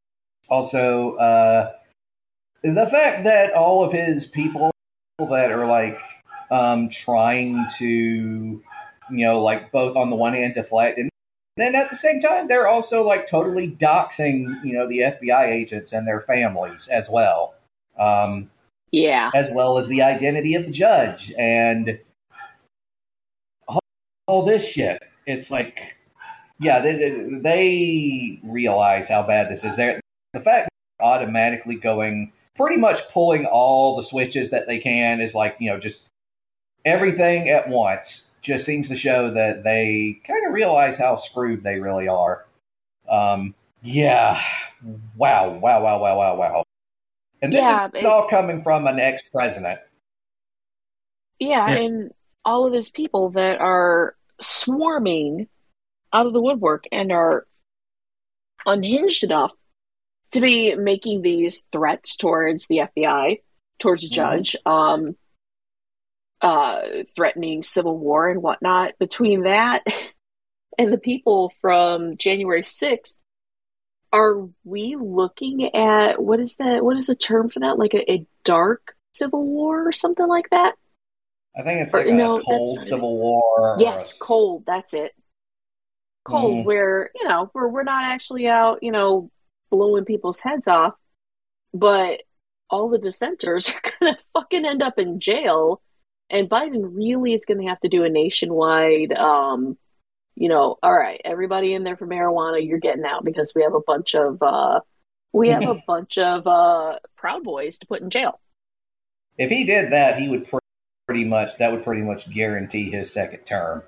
Speaker 1: Also, uh, the fact that all of his people that are like um, trying to, you know, like both on the one hand deflect, and then at the same time they're also like totally doxing, you know, the F B I agents and their families as well. Um,
Speaker 2: yeah,
Speaker 1: as well as the identity of the judge and all, all this shit. It's like, yeah, they, they realize how bad this is. They're, the fact that they're automatically going, pretty much pulling all the switches that they can is like, you know, just everything at once just seems to show that they kind of realize how screwed they really are. Um, yeah. Wow, wow, wow, wow, wow, wow. And this
Speaker 2: yeah,
Speaker 1: is
Speaker 2: it,
Speaker 1: all coming from an ex-president.
Speaker 2: yeah,
Speaker 3: Yeah.
Speaker 2: and all of his people that are swarming out of the woodwork and are unhinged enough to be making these threats towards the F B I, towards a
Speaker 1: Mhm.
Speaker 2: judge, um, uh, threatening civil war and whatnot. Between that and the people from January sixth, are we looking at what is that? What is the term for that? Like a, a dark civil war or something like that?
Speaker 1: I think it's
Speaker 2: Or
Speaker 1: like a
Speaker 2: no, that's
Speaker 1: cold
Speaker 2: not it.
Speaker 1: civil war.
Speaker 2: Yes,
Speaker 1: or a,
Speaker 2: cold. That's it. Cold,
Speaker 1: Mhm.
Speaker 2: where you know where we're not actually out, you know, blowing people's heads off, but all the dissenters are gonna fucking end up in jail, and Biden really is gonna have to do a nationwide, um, you know, all right, everybody in there for marijuana, you're getting out because we have a bunch of uh, we have a bunch of uh, Proud Boys to put in jail.
Speaker 1: If he did that, he would pr- pretty much that would pretty much guarantee his second term.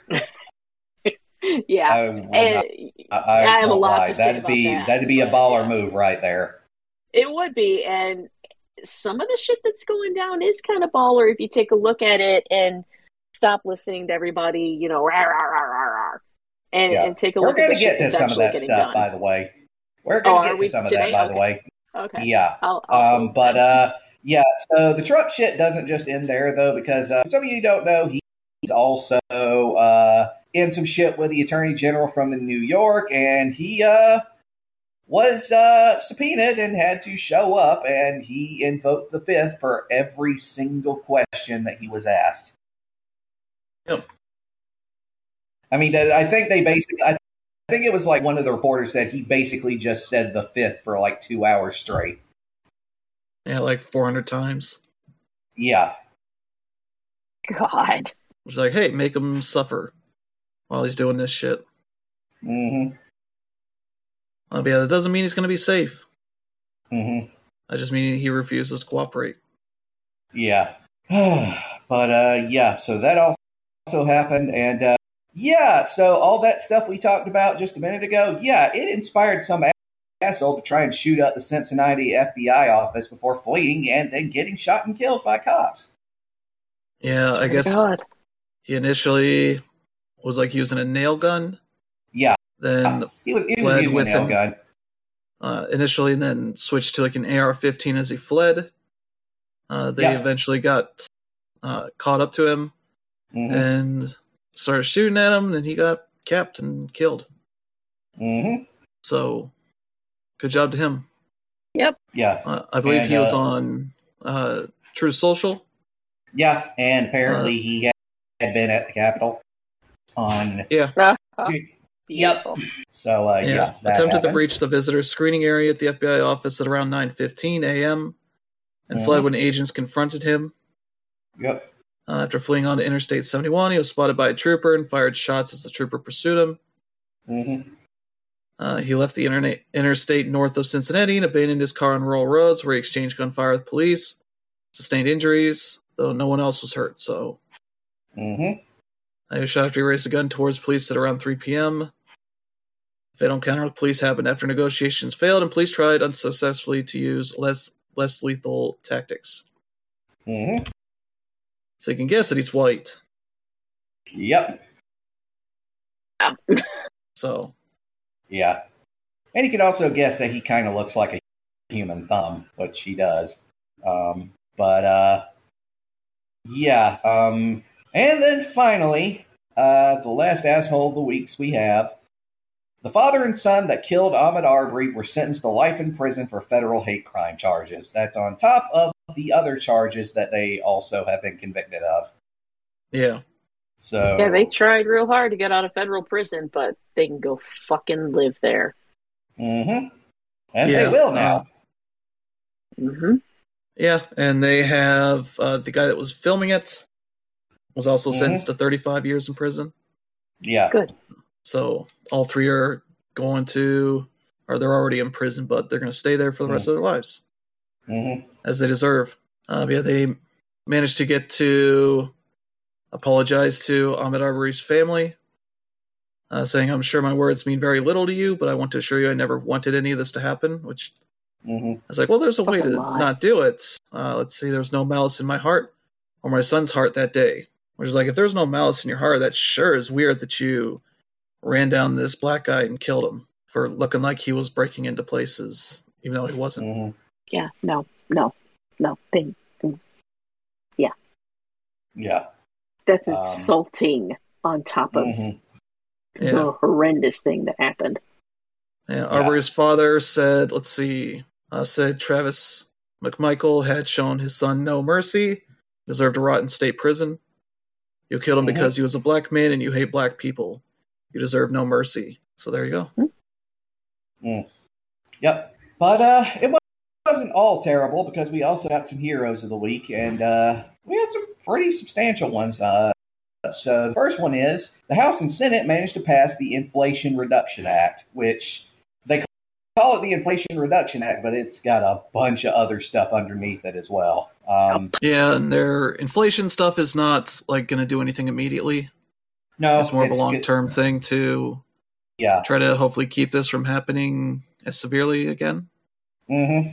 Speaker 2: Yeah,
Speaker 1: I would
Speaker 2: and
Speaker 1: not, I, I,
Speaker 2: I have a
Speaker 1: won't
Speaker 2: lot
Speaker 1: lie.
Speaker 2: to say
Speaker 1: That'd
Speaker 2: about
Speaker 1: be
Speaker 2: that,
Speaker 1: that'd be a
Speaker 2: but,
Speaker 1: baller
Speaker 2: yeah.
Speaker 1: move right there.
Speaker 2: It would be, and some of the shit that's going down is kind of baller if you take a look at it and stop listening to everybody, you know, rah, rah, rah, rah, rah, and
Speaker 1: Yeah,
Speaker 2: and take a
Speaker 1: we're
Speaker 2: look at
Speaker 1: going
Speaker 2: the
Speaker 1: to
Speaker 2: shit
Speaker 1: get to
Speaker 2: that's
Speaker 1: some of
Speaker 2: actually
Speaker 1: that
Speaker 2: getting
Speaker 1: stuff,
Speaker 2: done.
Speaker 1: by the way. We're
Speaker 2: Oh,
Speaker 1: going to
Speaker 2: are
Speaker 1: get to
Speaker 2: we
Speaker 1: some of
Speaker 2: today?
Speaker 1: that, by
Speaker 2: Okay.
Speaker 1: the way.
Speaker 2: Okay.
Speaker 1: Yeah.
Speaker 2: I'll, I'll
Speaker 1: Um, but uh, yeah. So the Trump shit doesn't just end there, though, because uh, some of you don't know, he's also uh, in some shit with the Attorney General from New York, and he uh. was uh, subpoenaed and had to show up, and he invoked the fifth for every single question that he was asked.
Speaker 3: Yep.
Speaker 1: I mean, I think they basically, I think it was like one of the reporters said he basically just said the fifth for like two hours straight.
Speaker 3: Yeah, like four hundred times.
Speaker 1: Yeah.
Speaker 2: God.
Speaker 3: It was like, hey, make him suffer while he's doing this shit.
Speaker 1: Mm-hmm.
Speaker 3: Uh, but yeah, that doesn't mean he's going to be safe.
Speaker 1: Mm-hmm.
Speaker 3: I just mean he refuses to cooperate.
Speaker 1: Yeah. But, uh, yeah, so that also happened, and, uh, yeah, so all that stuff we talked about just a minute ago, yeah, it inspired some asshole to try and shoot up the Cincinnati F B I office before fleeing and then getting shot and killed by cops.
Speaker 3: Yeah, I guess
Speaker 2: God.
Speaker 3: he initially was like using a nail gun.
Speaker 1: Yeah.
Speaker 3: Then
Speaker 1: He was, he was
Speaker 3: fled
Speaker 1: using
Speaker 3: with
Speaker 1: a nail
Speaker 3: him
Speaker 1: gun.
Speaker 3: uh, initially, and then switched to like an A R fifteen as he fled. Uh, they
Speaker 1: Yeah.
Speaker 3: eventually got uh, caught up to him
Speaker 1: Mm-hmm.
Speaker 3: and started shooting at him, and he got capped and killed.
Speaker 1: Mm-hmm.
Speaker 3: So, good job to him.
Speaker 2: Yep.
Speaker 1: Yeah.
Speaker 3: Uh, I believe
Speaker 1: And,
Speaker 3: he was
Speaker 1: uh,
Speaker 3: on uh, True Social.
Speaker 1: Yeah, and apparently
Speaker 3: Uh,
Speaker 1: he had, had been at the Capitol on...
Speaker 3: Yeah.
Speaker 2: Beautiful.
Speaker 1: So, uh, yeah,
Speaker 3: Yeah,
Speaker 1: that
Speaker 3: attempted
Speaker 1: happened.
Speaker 3: to breach the visitor screening area at the F B I office at around nine fifteen a.m. and
Speaker 1: Mhm.
Speaker 3: fled when agents confronted him.
Speaker 1: Yep.
Speaker 3: Uh, after fleeing onto Interstate seventy-one, he was spotted by a trooper and fired shots as the trooper pursued him.
Speaker 1: Mm-hmm.
Speaker 3: Uh, he left the interna- interstate north of Cincinnati and abandoned his car on rural roads where he exchanged gunfire with police, sustained injuries, though no one else was hurt. So
Speaker 1: Mm-hmm.
Speaker 3: he was shot after he raised a gun towards police at around three p.m. Fatal encounter with police happened after negotiations failed and police tried unsuccessfully to use less less lethal tactics.
Speaker 1: Mm-hmm.
Speaker 3: So you can guess that he's white.
Speaker 1: Yep.
Speaker 3: So
Speaker 1: Yeah. And you can also guess that he kind of looks like a human thumb, which he does. Um, but, uh, yeah. Um, and then finally, uh, the last asshole of the weeks we have The father and son that killed Ahmaud Arbery were sentenced to life in prison for federal hate crime charges. That's on top of the other charges that they also have been convicted of.
Speaker 3: Yeah.
Speaker 1: So
Speaker 2: yeah, they tried real hard to get out of federal prison, but they can go fucking live there.
Speaker 1: Mm-hmm. And
Speaker 3: Yeah,
Speaker 1: they will now.
Speaker 3: uh,
Speaker 2: Mm-hmm.
Speaker 3: Yeah, and they have uh, the guy that was filming it was also
Speaker 1: Mhm.
Speaker 3: sentenced to thirty-five years in prison.
Speaker 1: Yeah.
Speaker 2: Good.
Speaker 3: So all three are going to, or they're already in prison, but they're going to stay there for the rest of their lives,
Speaker 1: Mm-hmm.
Speaker 3: as they deserve. Uh, yeah, they managed to get to apologize to Ahmaud Arbery's family, uh, saying, "I'm sure my words mean very little to you, but I want to assure you I never wanted any of this to happen," which
Speaker 1: Mm-hmm.
Speaker 3: I was like, well, there's a way
Speaker 2: Fucking
Speaker 3: to
Speaker 2: lie.
Speaker 3: not do it. Uh, let's see, there's no malice in my heart or my son's heart that day. Which is like, if there's no malice in your heart, that sure is weird that you ran down this black guy and killed him for looking like he was breaking into places, even though he wasn't.
Speaker 1: Mm-hmm.
Speaker 2: Yeah, no, no, no. They, they-
Speaker 1: Yeah.
Speaker 2: that's
Speaker 1: Um,
Speaker 2: insulting on top of
Speaker 1: Mhm.
Speaker 3: Yeah.
Speaker 2: the horrendous thing that happened.
Speaker 3: Yeah, Arbery's father said, let's see, uh, said Travis McMichael had shown his son no mercy, deserved to rot in state prison. You killed him
Speaker 1: Mhm.
Speaker 3: because he was a black man and you hate black people. You deserve no mercy. So there you go.
Speaker 1: Yep. But uh, it wa- wasn't all terrible because we also got some heroes of the week, and uh, we had some pretty substantial ones. Uh, so the first one is the House and Senate managed to pass the Inflation Reduction Act, which they call it the Inflation Reduction Act, but it's got a bunch of other stuff underneath it as well. Um,
Speaker 3: Yeah, and their inflation stuff is not like going to do anything immediately.
Speaker 1: no,
Speaker 3: It's more of a
Speaker 1: it's-
Speaker 3: long term thing to
Speaker 1: Yeah.
Speaker 3: try to hopefully keep this from happening as severely again.
Speaker 1: Mm-hmm.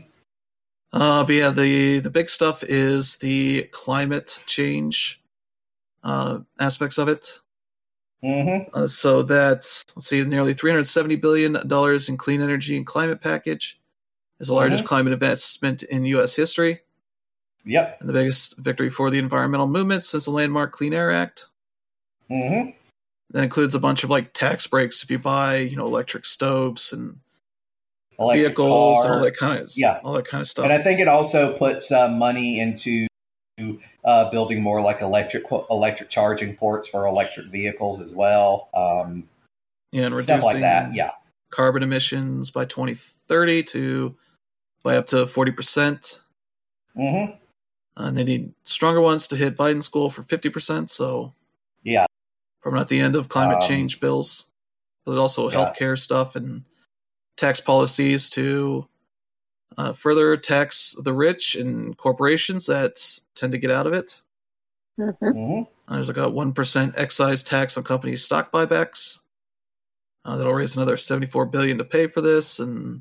Speaker 3: Uh, but yeah, the, the big stuff is the climate change uh, aspects of it.
Speaker 1: Mm-hmm.
Speaker 3: Uh, so that's, let's see, nearly three hundred seventy billion dollars in clean energy and climate package is the largest
Speaker 1: Mhm.
Speaker 3: climate investment in U S history
Speaker 1: Yep.
Speaker 3: and the biggest victory for the environmental movement since the landmark Clean Air Act.
Speaker 1: Mm-hmm.
Speaker 3: That includes a bunch of like tax breaks if you buy, you know, electric stoves and
Speaker 1: Electric
Speaker 3: vehicles
Speaker 1: car.
Speaker 3: and all that kind of
Speaker 1: Yeah.
Speaker 3: all that kind of stuff.
Speaker 1: And I think it also puts uh, money into uh, building more like electric electric charging ports for electric vehicles as well. Um,
Speaker 3: yeah, and
Speaker 1: stuff like
Speaker 3: reducing
Speaker 1: that. Yeah.
Speaker 3: carbon emissions by twenty thirty to by up to forty percent.
Speaker 1: Mm-hmm.
Speaker 3: And they need stronger ones to hit Biden's goal for fifty percent. So
Speaker 1: Yeah.
Speaker 3: probably not the end of climate
Speaker 1: Um,
Speaker 3: change bills, but also
Speaker 1: yeah.
Speaker 3: healthcare stuff and tax policies to uh, further tax the rich and corporations that tend to get out of it.
Speaker 2: Mm-hmm.
Speaker 1: Mm-hmm.
Speaker 3: Uh, there's like a one percent excise tax on companies' stock buybacks. Uh, that'll raise another seventy-four billion dollars to pay for this and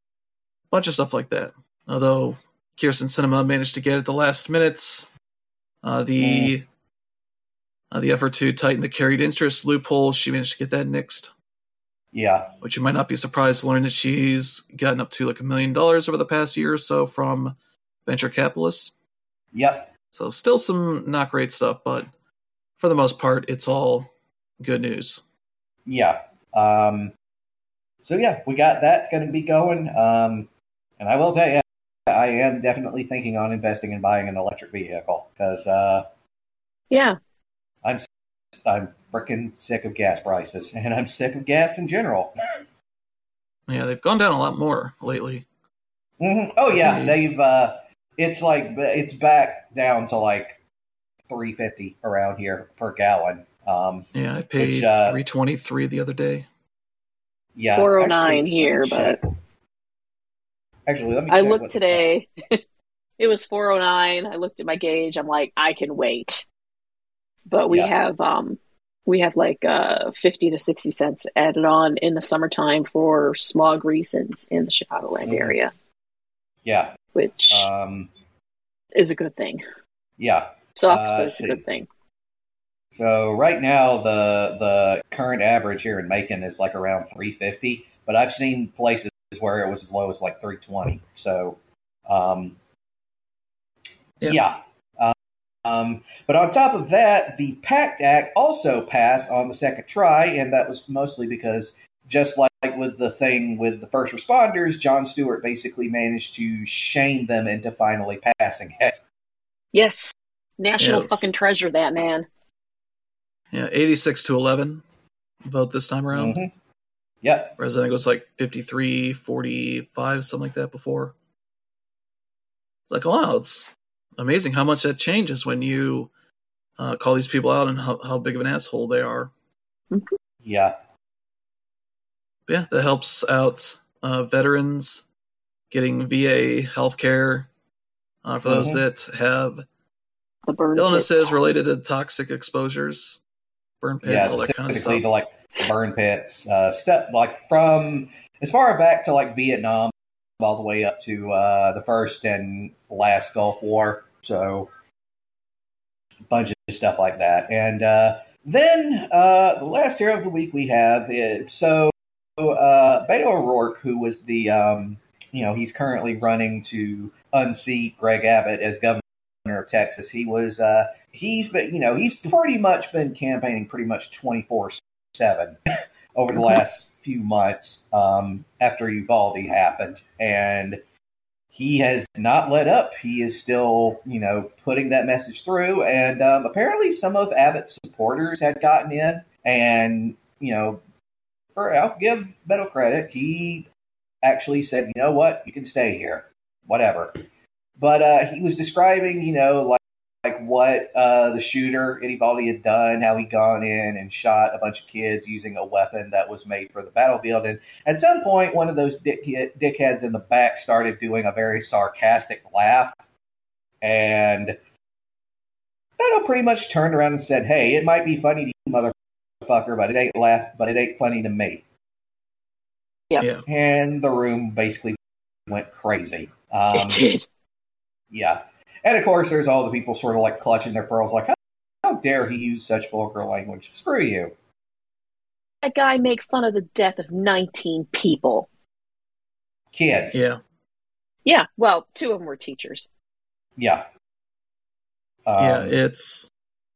Speaker 3: a bunch of stuff like that. Although Kirsten Sinema managed to get at the last minutes uh, the uh, the effort to tighten the carried interest loophole. She managed to get that nixed,
Speaker 1: Yeah.
Speaker 3: which you might not be surprised to learn that she's gotten up to like a million dollars over the past year or so from venture capitalists.
Speaker 1: Yep.
Speaker 3: So still some not great stuff, but for the most part, it's all good news.
Speaker 1: Yeah. Um, so yeah, we got that's going to be going. Um, and I will tell you, I am definitely thinking on investing in buying an electric vehicle because uh,
Speaker 2: Yeah.
Speaker 1: I'm I'm freaking sick of gas prices, and I'm sick of gas in general.
Speaker 3: Yeah, they've gone down a lot more lately.
Speaker 1: Mm-hmm. Oh yeah,
Speaker 3: Okay.
Speaker 1: they've. Uh, it's like it's back down to like three fifty around here per gallon. Um,
Speaker 3: Yeah, I paid
Speaker 1: Which, uh,
Speaker 3: three twenty three the other day.
Speaker 1: yeah,
Speaker 2: four oh nine
Speaker 1: actually,
Speaker 2: here,
Speaker 1: let me check.
Speaker 2: but
Speaker 1: Actually, let me.
Speaker 2: I
Speaker 1: check
Speaker 2: looked
Speaker 1: what-
Speaker 2: today. It was four oh nine. I looked at my gauge. I'm like, I can wait. But we
Speaker 1: Yeah.
Speaker 2: have um we have like uh fifty to sixty cents added on in the summertime for smog reasons in the Chicagoland
Speaker 1: Mhm.
Speaker 2: area,
Speaker 1: Yeah.
Speaker 2: which
Speaker 1: Um,
Speaker 2: is a good thing.
Speaker 1: yeah.
Speaker 2: Sucks,
Speaker 1: Uh,
Speaker 2: but it's
Speaker 1: see.
Speaker 2: a good thing.
Speaker 1: So right now the the current average here in Macon is like around three fifty, but I've seen places where it was as low as like three twenty. So, um,
Speaker 3: Yeah.
Speaker 1: yeah. Um, but on top of that, the PACT Act also passed on the second try, and that was mostly because, just like like with the thing with the first responders, Jon Stewart basically managed to shame them into finally passing it.
Speaker 2: Yes. National
Speaker 3: Yes.
Speaker 2: fucking treasure, that man.
Speaker 3: Yeah, eighty-six to eleven vote this time around.
Speaker 1: Mm-hmm. Yep.
Speaker 3: Whereas I think it was like fifty-three, forty-five, something like that before. It's like, wow, it's amazing how much that changes when you uh, call these people out and how, how big of an asshole they are.
Speaker 2: Mm-hmm.
Speaker 1: Yeah.
Speaker 3: Yeah, that helps out uh, veterans getting V A healthcare uh, for those
Speaker 1: Mm-hmm.
Speaker 3: that have
Speaker 2: The burn
Speaker 3: illnesses
Speaker 2: pit.
Speaker 3: related to toxic exposures, burn pits,
Speaker 1: Yeah,
Speaker 3: all that kind of
Speaker 1: specifically
Speaker 3: stuff.
Speaker 1: to like burn pits, uh, stuff like from as far back to like Vietnam, all the way up to uh, the first and last Gulf War. So a bunch of stuff like that. And uh, then uh, the last hero of the week we have is so uh, Beto O'Rourke, who was the um, you know he's currently running to unseat Greg Abbott as governor of Texas. He was uh, he's been you know he's pretty much been campaigning pretty much twenty-four seven over the last few months um, after Uvalde happened, and he has not let up. He is still, you know, putting that message through, and um, apparently some of Abbott's supporters had gotten in, and you know, for I'll give Beto credit, he actually said, you know what, you can stay here, whatever. But uh, he was describing, you know, like. like what uh, the shooter in Uvalde had done, how he'd gone in and shot a bunch of kids using a weapon that was made for the battlefield. And at some point, one of those dick- dickheads in the back started doing a very sarcastic laugh. And Beto pretty much turned around and said, hey, it might be funny to you, motherfucker, but it ain't laugh, but it ain't funny to me.
Speaker 2: Yep.
Speaker 3: Yeah.
Speaker 1: And the room basically went crazy. Um,
Speaker 2: It did.
Speaker 1: Yeah. And of course, there's all the people sort of like clutching their pearls, like, how, how dare he use such vulgar language? Screw you.
Speaker 2: That guy make fun of the death of nineteen people.
Speaker 1: Kids.
Speaker 3: Yeah.
Speaker 2: Yeah, well, two of them were teachers.
Speaker 1: Yeah. Um,
Speaker 3: yeah, it's...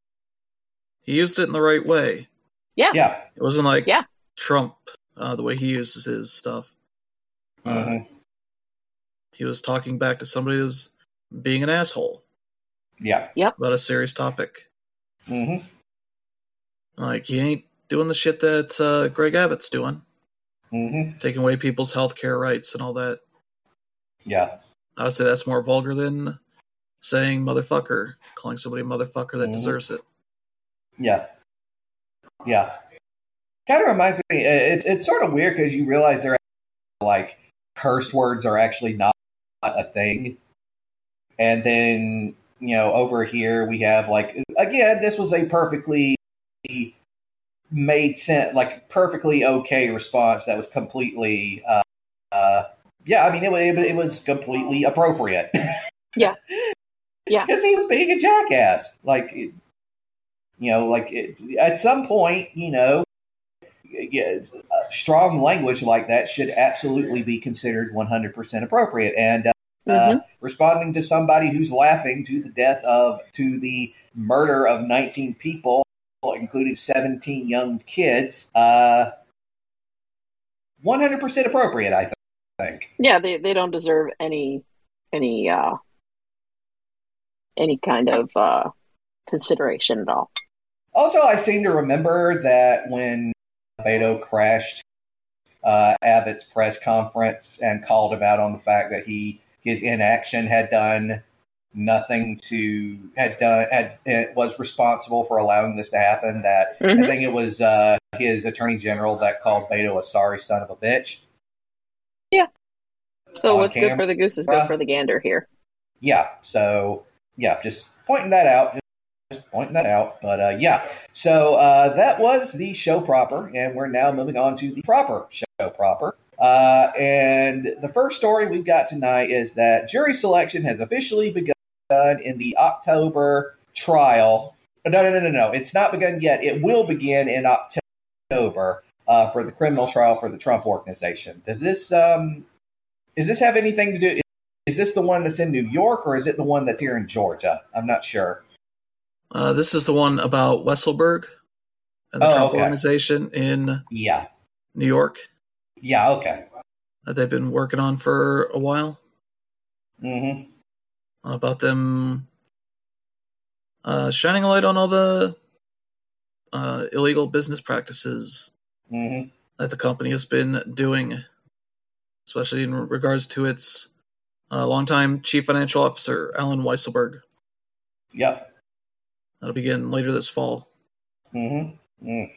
Speaker 3: He used it in the right way.
Speaker 2: Yeah.
Speaker 1: Yeah.
Speaker 3: It wasn't like
Speaker 2: Yeah.
Speaker 3: Trump, uh, the way he uses his stuff.
Speaker 1: Mm-hmm.
Speaker 3: Uh, he was talking back to somebody who was being an asshole
Speaker 1: Yeah.
Speaker 3: about a serious topic.
Speaker 1: Mm-hmm.
Speaker 3: Like, he ain't doing the shit that uh, Greg Abbott's doing.
Speaker 1: Mm-hmm.
Speaker 3: Taking away people's healthcare rights and all that.
Speaker 1: Yeah.
Speaker 3: I would say that's more vulgar than saying motherfucker, calling somebody a motherfucker that
Speaker 1: Mhm.
Speaker 3: deserves it.
Speaker 1: Yeah. Yeah. Kind of reminds me, it's it's sort of weird because you realize they're like curse words are actually not a thing. And then, you know, over here we have like, again, this was a perfectly made sense, like perfectly okay response that was completely, uh, uh, yeah, I mean, it, it, it was completely appropriate.
Speaker 2: Yeah. Yeah.
Speaker 1: Because he was being a jackass. Like, it, you know, like it, at some point, you know, yeah, strong language like that should absolutely be considered one hundred percent appropriate. And uh,
Speaker 2: Mm-hmm.
Speaker 1: uh, responding to somebody who's laughing to the death of, to the murder of nineteen people, including seventeen young kids, uh, one hundred percent appropriate, I think.
Speaker 2: Yeah, they, they don't deserve any any uh any kind of uh consideration at all.
Speaker 1: Also, I seem to remember that when Beto crashed uh, Abbott's press conference and called him out on the fact that he his inaction had done nothing to had done had it was responsible for allowing this to happen. That
Speaker 2: Mhm.
Speaker 1: I think it was uh, his attorney general that called Beto a sorry son of a bitch.
Speaker 2: So
Speaker 1: On
Speaker 2: what's good
Speaker 1: camera.
Speaker 2: for the goose is good for the gander here.
Speaker 1: Yeah, so yeah, just pointing that out. Just, just pointing that out. But uh, yeah, so uh, that was the show proper, and we're now moving on to the proper show proper. Uh, and the first story we've got tonight is that jury selection has officially begun in the October trial. No, no, no, no, no. It's not begun yet. It will begin in October uh, for the criminal trial for the Trump Organization. Does this um, does this have anything to do? Is this the one that's in New York, or is it the one that's here in Georgia? I'm not sure.
Speaker 3: Uh, this is the one about Wesselberg and the
Speaker 1: Oh,
Speaker 3: Trump
Speaker 1: okay.
Speaker 3: Organization in
Speaker 1: Yeah.
Speaker 3: New York.
Speaker 1: Yeah, okay.
Speaker 3: That they've been working on for a while.
Speaker 1: Mm-hmm.
Speaker 3: About them uh, shining a light on all the uh, illegal business practices
Speaker 1: Mm-hmm.
Speaker 3: that the company has been doing, especially in regards to its uh, longtime chief financial officer, Alan Weisselberg.
Speaker 1: Yep.
Speaker 3: That'll begin later this fall.
Speaker 1: Mm-hmm. Mm.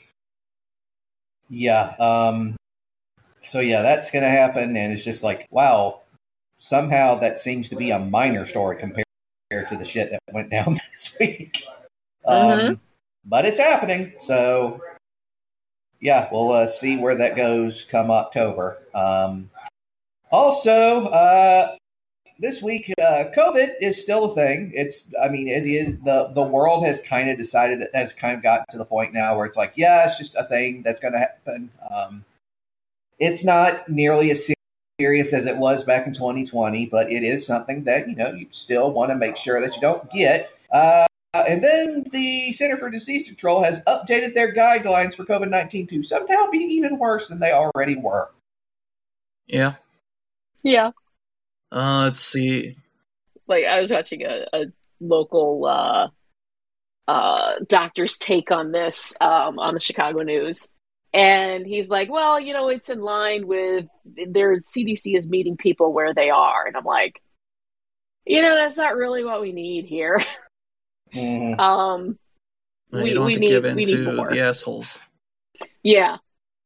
Speaker 1: Yeah. Um, so, yeah, that's going to happen, and it's just like, wow, somehow that seems to be a minor story compared to the shit that went down this week.
Speaker 2: Mm-hmm.
Speaker 1: Um, but it's happening, so yeah, we'll uh, see where that goes come October. Um, also, uh, this week, uh, COVID is still a thing. It's, I mean, it is the the world has kind of decided it has kind of gotten to the point now where it's like, yeah, it's just a thing that's going to happen. Um, it's not nearly as serious as it was back in twenty twenty, but it is something that you know you still want to make sure that you don't get. Uh, and then the Center for Disease Control has updated their guidelines for COVID nineteen to somehow be even worse than they already were.
Speaker 3: Yeah.
Speaker 2: Yeah.
Speaker 3: Uh, let's see.
Speaker 2: Like, I was watching a, a local uh, uh, doctor's take on this um, on the Chicago News. And he's like, well, you know, it's in line with their C D C is meeting people where they are. And I'm like, you know, that's not really what we need here.
Speaker 1: Mm-hmm.
Speaker 2: um,
Speaker 3: Uh,
Speaker 2: we,
Speaker 3: you don't
Speaker 2: we
Speaker 3: have to
Speaker 2: need,
Speaker 3: give
Speaker 2: we
Speaker 3: in
Speaker 2: need
Speaker 3: to
Speaker 2: more.
Speaker 3: the assholes.
Speaker 2: Yeah.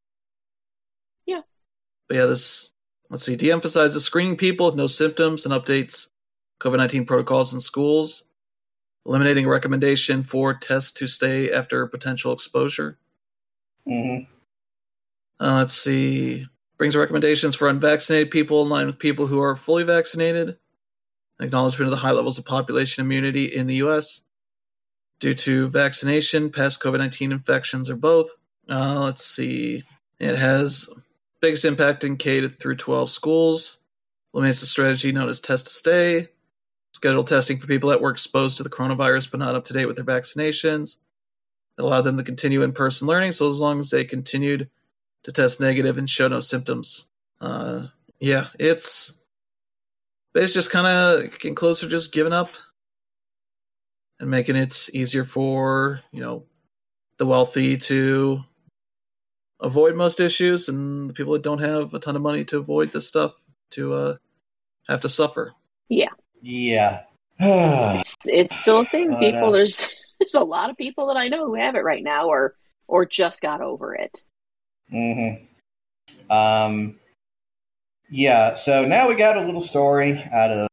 Speaker 3: But yeah, this, let's see, de-emphasizes screening people with no symptoms and updates COVID nineteen protocols in schools, eliminating a recommendation for tests to stay after potential exposure.
Speaker 1: Mm-hmm.
Speaker 3: Uh, let's see, brings recommendations for unvaccinated people in line with people who are fully vaccinated, acknowledgement of the high levels of population immunity in the U S due to vaccination, past COVID nineteen infections, or both. Uh, let's see, it has biggest impact in K through twelve schools, eliminates the strategy known as test to stay, schedule testing for people that were exposed to the coronavirus but not up to date with their vaccinations. It allowed them to continue in-person learning, so as long as they continued to test negative and show no symptoms. Uh, yeah, it's it's just kind of getting closer to just giving up and making it easier for, you know, the wealthy to avoid most issues, and the people that don't have a ton of money to avoid this stuff to uh, have to suffer.
Speaker 2: Yeah.
Speaker 1: Yeah.
Speaker 2: it's, it's still a thing,
Speaker 1: But,
Speaker 2: people.
Speaker 1: uh,
Speaker 2: There's there's a lot of people that I know who have it right now or or just got over it.
Speaker 1: Mm-hmm. Um, yeah, so now we got a little story out of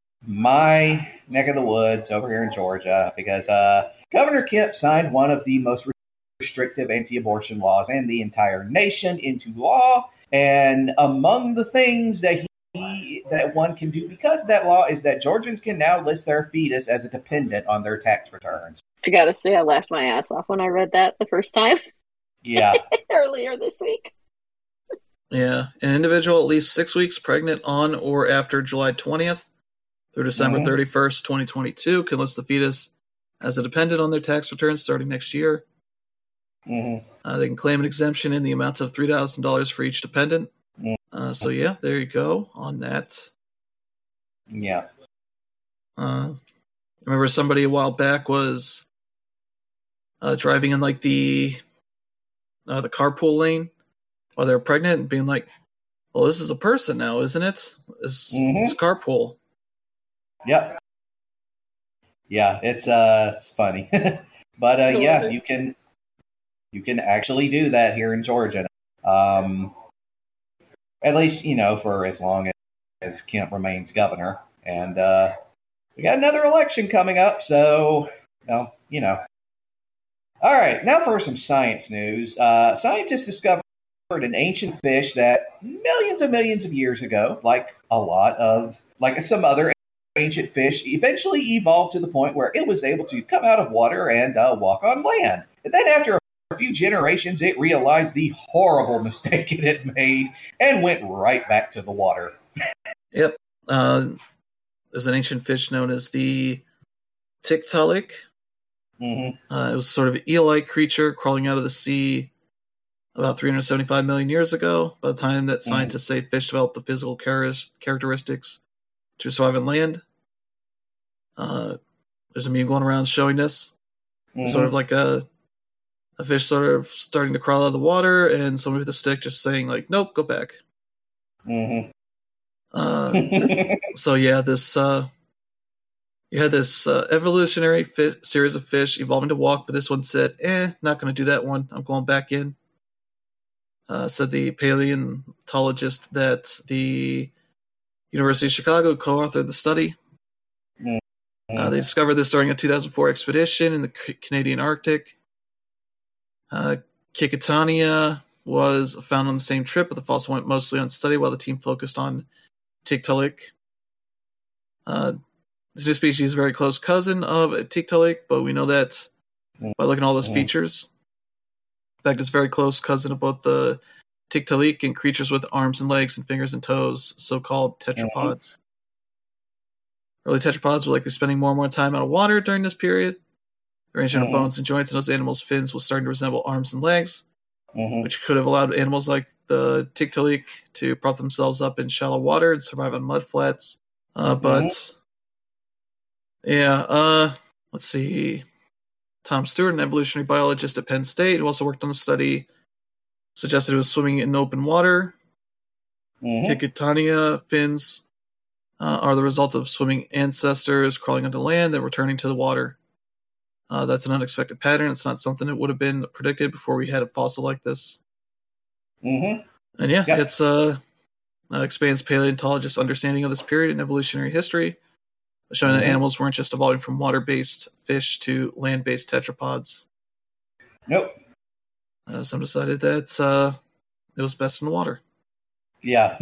Speaker 1: my neck of the woods over here in Georgia because uh, Governor Kemp signed one of the most restrictive anti-abortion laws in the entire nation into law. And among the things that he that one can do because of that law is that Georgians can now list their fetus as a dependent on their tax returns.
Speaker 2: I gotta say, I laughed my ass off when I read that the first time.
Speaker 1: Yeah.
Speaker 2: Earlier this week.
Speaker 3: Yeah, an individual at least six weeks pregnant on or after July twentieth through December
Speaker 1: Mhm.
Speaker 3: thirty-first, twenty twenty-two can list the fetus as a dependent on their tax returns starting next year.
Speaker 1: Mm-hmm.
Speaker 3: Uh, they can claim an exemption in the amount of three thousand dollars for each dependent.
Speaker 1: Mm.
Speaker 3: Uh, so yeah, there you go on that.
Speaker 1: Yeah.
Speaker 3: Uh, I remember somebody a while back was uh, driving in like the uh, the carpool lane while they're pregnant and being like, well, this is a person now, isn't it? It's,
Speaker 1: Mhm.
Speaker 3: it's carpool.
Speaker 1: Yep. Yeah, it's uh it's funny. But uh yeah, you can you can actually do that here in Georgia. Um at least, you know, for as long as, as Kemp remains governor. And uh we got another election coming up, so well, you know. All right, now for some science news. Uh scientists discovered an ancient fish that millions and millions of years ago, like a lot of like some other ancient fish, eventually evolved to the point where it was able to come out of water and uh, walk on land. And then after a few generations, it realized the horrible mistake it had made and went right back to the water.
Speaker 3: Yep. Uh, there's an ancient fish known as the Tiktaalik.
Speaker 1: Mm-hmm.
Speaker 3: Uh, it was sort of an eel-like creature crawling out of the sea about three hundred seventy-five million years ago, by the time that
Speaker 1: Mm-hmm.
Speaker 3: scientists say fish developed the physical char- characteristics to survive on land. Uh, there's a meme going around showing this.
Speaker 1: Mm-hmm.
Speaker 3: Sort of like a a fish sort of starting to crawl out of the water, and somebody with a stick just saying, like, nope, go back.
Speaker 1: Mm-hmm.
Speaker 3: Uh, so, yeah, this... Uh, You had this uh, evolutionary fi- series of fish evolving to walk, but this one said, eh, not going to do that one. I'm going back in. Uh, said the paleontologist that the University of Chicago co-authored the study.
Speaker 1: Mm-hmm.
Speaker 3: Uh, they discovered this during a two thousand four expedition in the C- Canadian Arctic. Uh, Kikitania was found on the same trip, but the fossil went mostly unstudied while the team focused on Tiktaalik. Uh, This new species is a very close cousin of Tiktaalik, but we know that by looking at all those
Speaker 1: Mm-hmm.
Speaker 3: features. In fact, it's a very close cousin of both the Tiktaalik and creatures with arms and legs and fingers and toes, so-called tetrapods. Mm-hmm. Early tetrapods were likely spending more and more time out of water during this period. The arrangement
Speaker 1: Mm-hmm.
Speaker 3: of bones and joints in those animals' fins was starting to resemble arms and legs,
Speaker 1: Mm-hmm.
Speaker 3: which could have allowed animals like the Tiktaalik to prop themselves up in shallow water and survive on mud flats. Uh, but... Mm-hmm. Yeah, uh, let's see. Tom Stewart, an evolutionary biologist at Penn State, who also worked on the study, suggested it was swimming in open water.
Speaker 1: Mm-hmm.
Speaker 3: Kikitania fins uh, are the result of swimming ancestors crawling onto land and returning to the water. Uh, that's an unexpected pattern. It's not something that would have been predicted before we had a fossil like this.
Speaker 1: Mm-hmm.
Speaker 3: And yeah,
Speaker 1: Yep.
Speaker 3: it's uh, uh, expands paleontologists' understanding of this period in evolutionary history, showing
Speaker 1: Mm-hmm.
Speaker 3: that animals weren't just evolving from water-based fish to land-based tetrapods.
Speaker 1: Nope.
Speaker 3: Uh, some decided that uh, it was best in the water.
Speaker 1: Yeah.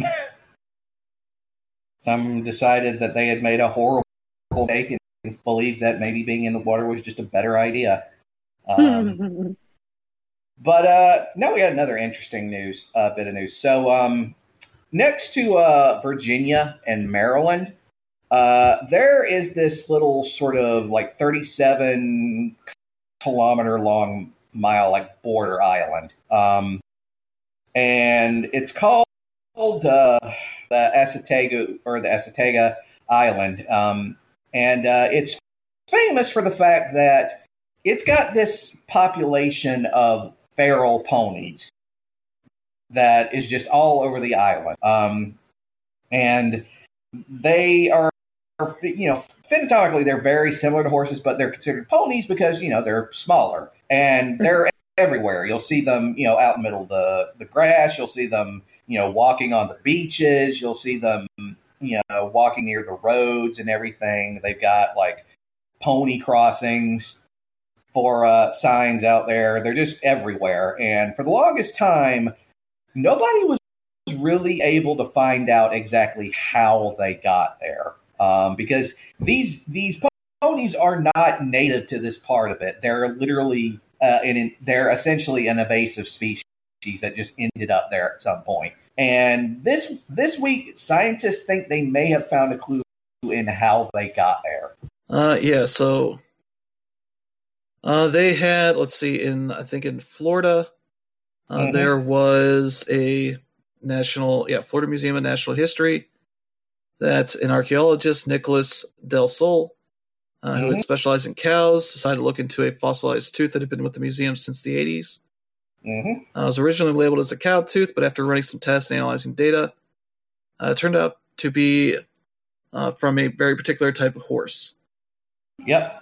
Speaker 1: Some decided that they had made a horrible mistake and believed that maybe being in the water was just a better idea. Um, but uh, now we got another interesting news, uh, bit of news. So um, next to uh, Virginia and Maryland, uh, there is this little sort of like thirty-seven kilometer long mile like border island. Um, and it's called uh, the Asatega or the Asatega Island. Um, and uh, it's famous for the fact that it's got this population of feral ponies that is just all over the island. Um, and they are, you know, phenotypically they're very similar to horses, but they're considered ponies because, you know, they're smaller. And they're everywhere. You'll see them, you know, out in the middle of the, the grass. You'll see them, you know, walking on the beaches. You'll see them, you know, walking near the roads and everything. They've got, like, pony crossings for uh, signs out there. They're just everywhere. And for the longest time, nobody was really able to find out exactly how they got there. Um, because these these ponies are not native to this part of it. They're literally, uh, in, they're essentially an invasive species that just ended up there at some point. And this this week, scientists think they may have found a clue in how they got there.
Speaker 3: Uh, yeah, so uh, they had, let's see, in I think in Florida, uh,
Speaker 1: Mhm.
Speaker 3: there was a national, yeah, Florida Museum of Natural History that an archaeologist, Nicholas Del Sol, uh, who had
Speaker 1: Mhm.
Speaker 3: specialized in cows, decided to look into a fossilized tooth that had been with the museum since the eighties.
Speaker 1: Mm-hmm.
Speaker 3: Uh, it was originally labeled as a cow tooth, but after running some tests and analyzing data, uh, it turned out to be uh, from a very particular type of horse.
Speaker 1: Yep.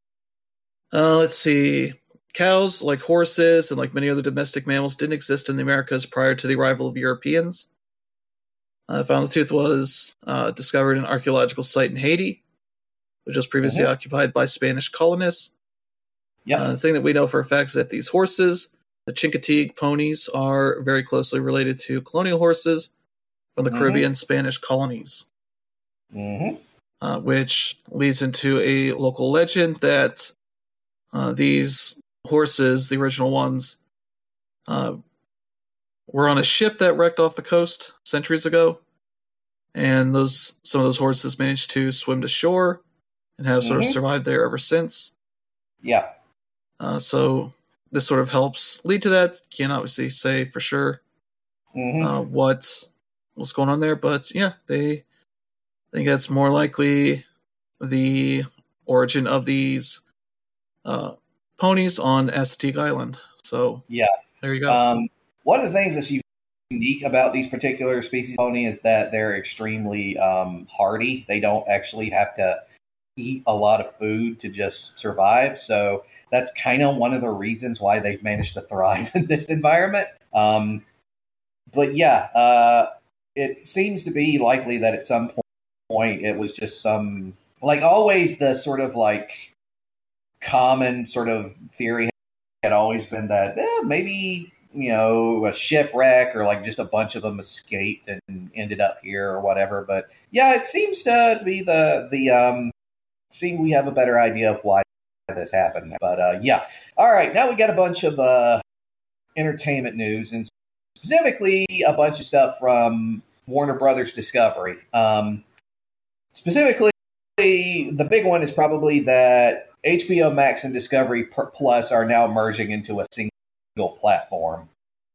Speaker 3: Uh, let's see. Cows, like horses and like many other domestic mammals, didn't exist in the Americas prior to the arrival of Europeans. Uh, found the tooth was uh, discovered in an archaeological site in Haiti, which was previously
Speaker 1: Mhm.
Speaker 3: occupied by Spanish colonists.
Speaker 1: Yep.
Speaker 3: Uh, the thing that we know for a fact is that these horses, the Chincoteague ponies, are very closely related to colonial horses from the
Speaker 1: Mhm.
Speaker 3: Caribbean Spanish colonies,
Speaker 1: Mm-hmm.
Speaker 3: uh, which leads into a local legend that uh, these horses, the original ones, uh, were on a ship that wrecked off the coast centuries ago, and those some of those horses managed to swim to shore and have sort of
Speaker 1: Mhm.
Speaker 3: survived there ever since.
Speaker 1: Yeah.
Speaker 3: Uh, so this sort of helps lead to that. Can't obviously say for sure
Speaker 1: Mm-hmm.
Speaker 3: uh, what what's going on there, but yeah, they think that's more likely the origin of these uh, ponies on Aztec Island. So
Speaker 1: Yeah.
Speaker 3: there you go.
Speaker 1: Um, one of the things that's unique about these particular species of pony is that they're extremely um, hardy. They don't actually have to eat a lot of food to just survive. So that's kind of one of the reasons why they've managed to thrive in this environment. Um, but yeah, uh, it seems to be likely that at some point it was just some, like always, the sort of like common sort of theory had always been that eh, maybe, you know, a shipwreck or like just a bunch of them escaped and ended up here or whatever. But yeah, it seems to, to be the, the, um, see, we have a better idea of why this happened. But uh, yeah. All right. Now we got a bunch of uh, entertainment news, and specifically a bunch of stuff from Warner Brothers Discovery. Um, specifically, the big one is probably that H B O Max and Discovery Plus are now merging into a single platform.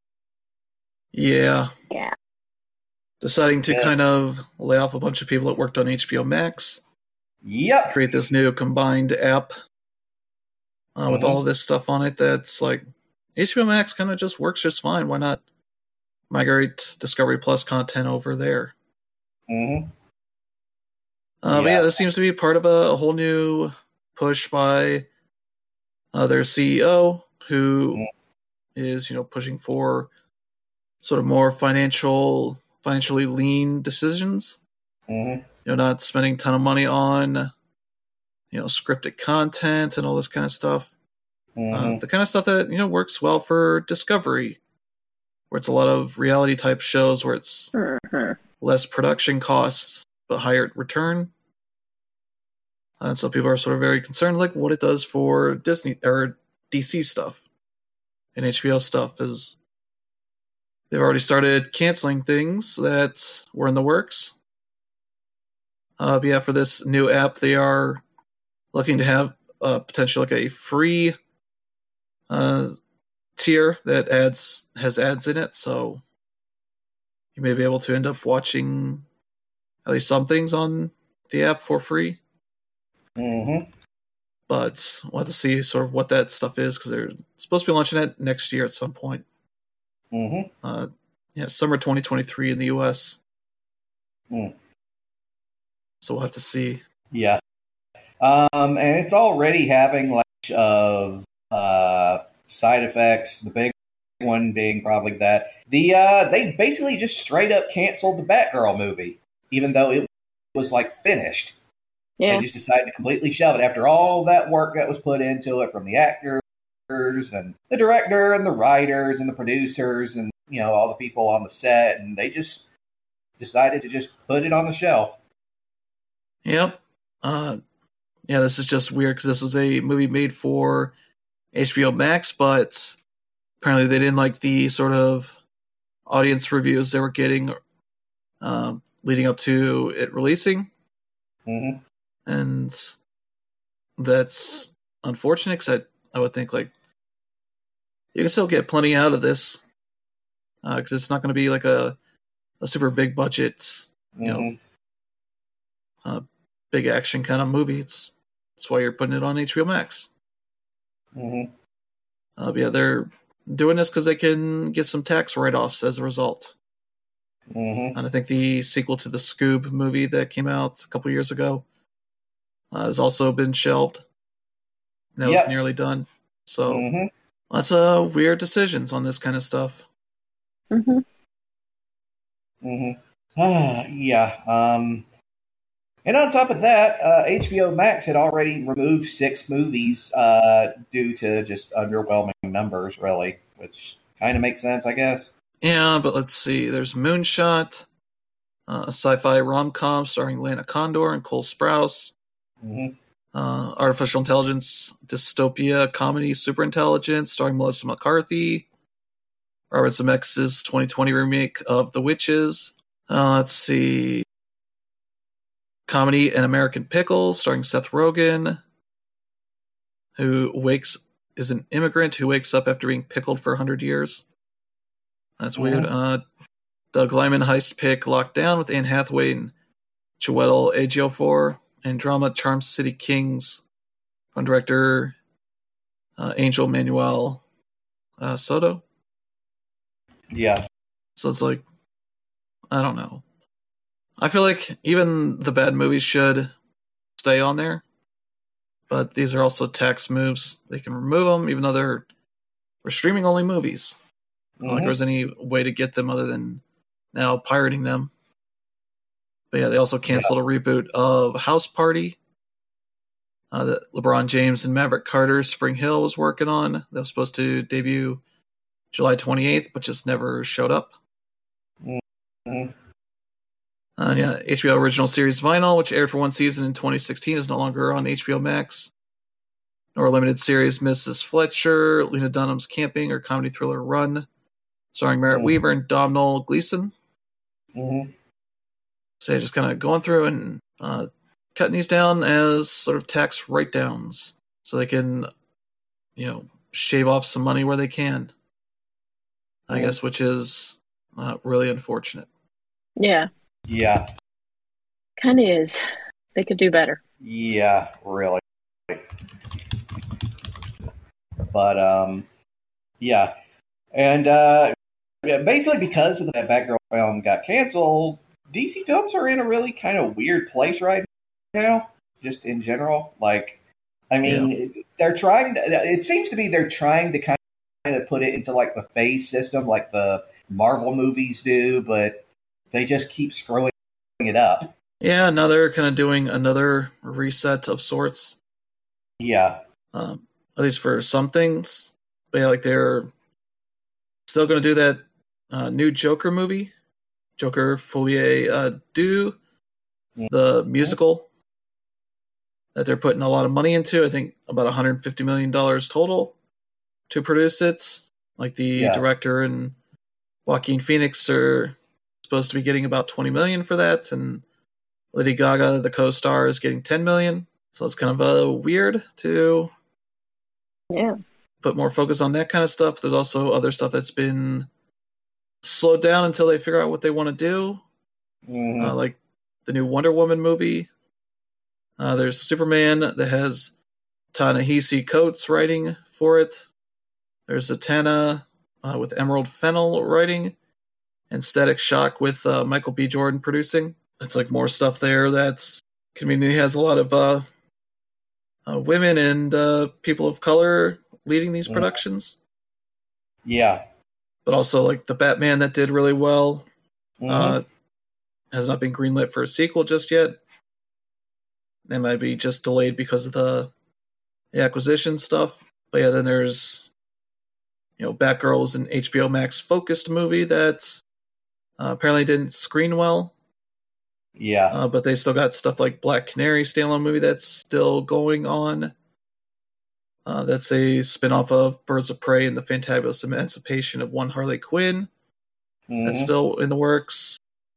Speaker 3: Yeah.
Speaker 2: Yeah.
Speaker 3: Deciding to
Speaker 1: Yeah.
Speaker 3: kind of lay off a bunch of people that worked on H B O Max.
Speaker 1: Yep.
Speaker 3: Create this new combined app uh, with
Speaker 1: Mhm.
Speaker 3: all of this stuff on it that's like H B O Max kind of just works just fine. Why not migrate Discovery Plus content over there?
Speaker 1: Mm-hmm.
Speaker 3: Uh, But
Speaker 1: Yeah.
Speaker 3: yeah, this seems to be part of a, a whole new push by uh, their C E O, who
Speaker 1: Mhm.
Speaker 3: is, you know, pushing for sort of more financial, financially lean decisions.
Speaker 1: Mm-hmm.
Speaker 3: You know, not spending a ton of money on, you know, scripted content and all this kind of stuff.
Speaker 1: Mm-hmm.
Speaker 3: Uh, the kind of stuff that, you know, works well for Discovery, where it's a lot of reality type shows where it's
Speaker 2: Mhm.
Speaker 3: less production costs but higher return. And so people are sort of very concerned, like what it does for Disney or D C stuff and H B O stuff is they've already started canceling things that were in the works. Uh, but yeah, for this new app, they are looking to have uh, potentially like a free uh, tier that adds has ads in it, so you may be able to end up watching at least some things on the app for free.
Speaker 1: Mm-hmm.
Speaker 3: But we'll have to see sort of what that stuff is because they're supposed to be launching it next year at some point.
Speaker 1: Mm-hmm.
Speaker 3: Uh, yeah, summer twenty twenty-three in the U S.
Speaker 1: Mm.
Speaker 3: So we'll have to see.
Speaker 1: Yeah. Um, and it's already having like of uh, side effects. The big one being probably that the uh, they basically just straight up canceled the Batgirl movie, even though it was like finished.
Speaker 2: Yeah.
Speaker 1: They just decided to completely shove it after all that work that was put into it from the actors and the director and the writers and the producers and, you know, all the people on the set, and they just decided to just put it on the shelf.
Speaker 3: Yep. Uh, yeah, this is just weird because this was a movie made for H B O Max, but apparently they didn't like the sort of audience reviews they were getting uh, leading up to it releasing.
Speaker 1: Mm-hmm.
Speaker 3: And that's unfortunate because I, I would think like you can still get plenty out of this because uh, it's not going to be like a, a super big budget, you
Speaker 1: Mm-hmm.
Speaker 3: know, uh, big action kind of movie. It's that's why you're putting it on H B O Max.
Speaker 1: Mm-hmm.
Speaker 3: Uh, but yeah, they're doing this because they can get some tax write-offs as a result.
Speaker 1: Mm-hmm.
Speaker 3: And I think the sequel to the Scoob movie that came out a couple years ago uh, has also been shelved. That
Speaker 1: Yep.
Speaker 3: was nearly done. So
Speaker 1: Mm-hmm.
Speaker 3: lots of weird decisions on this kind of stuff.
Speaker 2: Mm-hmm.
Speaker 1: Mm-hmm. Ah, yeah. Um, and on top of that, uh, H B O Max had already removed six movies uh, due to just underwhelming numbers, really, which kind of makes sense, I guess.
Speaker 3: Yeah, but let's see. There's Moonshot, uh, a sci-fi rom-com starring Lana Condor and Cole Sprouse.
Speaker 1: Mm-hmm.
Speaker 3: Uh, artificial intelligence dystopia comedy Superintelligence starring Melissa McCarthy. Robert Zemeckis' twenty twenty remake of The Witches. Uh, let's see. Comedy An American Pickle starring Seth Rogen, who wakes is an immigrant who wakes up after being pickled for one hundred years. That's
Speaker 1: Mhm.
Speaker 3: weird. Uh, Doug Liman heist pick Locked Down with Anne Hathaway and Chiwetel Ejiofor, and drama Charm City Kings from director uh, Angel Manuel uh, Soto.
Speaker 1: Yeah.
Speaker 3: So it's like, I don't know. I feel like even the bad movies should stay on there, but these are also tax moves. They can remove them, even though they're we're streaming only movies. I don't think
Speaker 1: Mhm.
Speaker 3: there's any way to get them other than now pirating them. But yeah, they also canceled a reboot of House Party uh, that LeBron James and Maverick Carter's Spring Hill was working on. That was supposed to debut July twenty-eighth, but just never showed up.
Speaker 1: Mhm.
Speaker 3: Uh, yeah, H B O original series Vinyl, which aired for one season in twenty sixteen, is no longer on H B O Max. Nor limited series Missus Fletcher, Lena Dunham's Camping, or comedy thriller Run, starring Merritt
Speaker 1: Mhm.
Speaker 3: Weaver and Domhnall Gleeson.
Speaker 1: Mhm.
Speaker 3: So yeah, just kind of going through and uh, cutting these down as sort of tax write-downs, so they can, you know, shave off some money where they can. I
Speaker 1: Mhm.
Speaker 3: guess, which is uh, really unfortunate.
Speaker 2: Yeah,
Speaker 1: Yeah.
Speaker 2: kind of is. They could do better.
Speaker 1: Yeah. Really. But um, yeah, and uh, yeah, basically because of that Batgirl film got canceled, D C films are in a really kind of weird place right now. Just in general, like, I mean, they're trying. To, it seems to be they're trying to kind of put it into like the phase system, like the Marvel movies do, but they just keep screwing it up.
Speaker 3: Yeah, now they're kind of doing another reset of sorts.
Speaker 1: Yeah.
Speaker 3: Um, at least for some things. But yeah, like they're still going to do that uh, new Joker movie, Joker Folie uh, Deux, the musical that they're putting a lot of money into. I think about one hundred fifty million dollars total to produce it. Like the
Speaker 1: Yeah.
Speaker 3: director and Joaquin Phoenix are supposed to be getting about twenty million dollars for that, and Lady Gaga, the co-star, is getting ten million dollars. So it's kind of uh, weird to
Speaker 2: Yeah.
Speaker 3: put more focus on that kind of stuff. There's also other stuff that's been slowed down until they figure out what they want to do.
Speaker 1: Mhm.
Speaker 3: Uh, like the new Wonder Woman movie. Uh, there's Superman that has Ta-Nehisi Coates writing for it. There's Zatanna uh, with Emerald Fennell writing. And Static Shock with uh, Michael B. Jordan producing. It's like more stuff there that's community has a lot of uh, uh, women and uh, people of color leading these
Speaker 1: Mhm.
Speaker 3: productions.
Speaker 1: Yeah.
Speaker 3: But also like the Batman that did really well
Speaker 1: Mhm.
Speaker 3: uh, has not been greenlit for a sequel just yet. They might be just delayed because of the, the acquisition stuff. But yeah, then there's, you know, Batgirl's an H B O Max focused movie that uh, apparently didn't screen well.
Speaker 1: Yeah.
Speaker 3: Uh, but they still got stuff like Black Canary standalone movie that's still going on. Uh, that's a spin-off of Birds of Prey and the Fantabulous Emancipation of One Harley Quinn.
Speaker 1: Mhm.
Speaker 3: That's still in the works.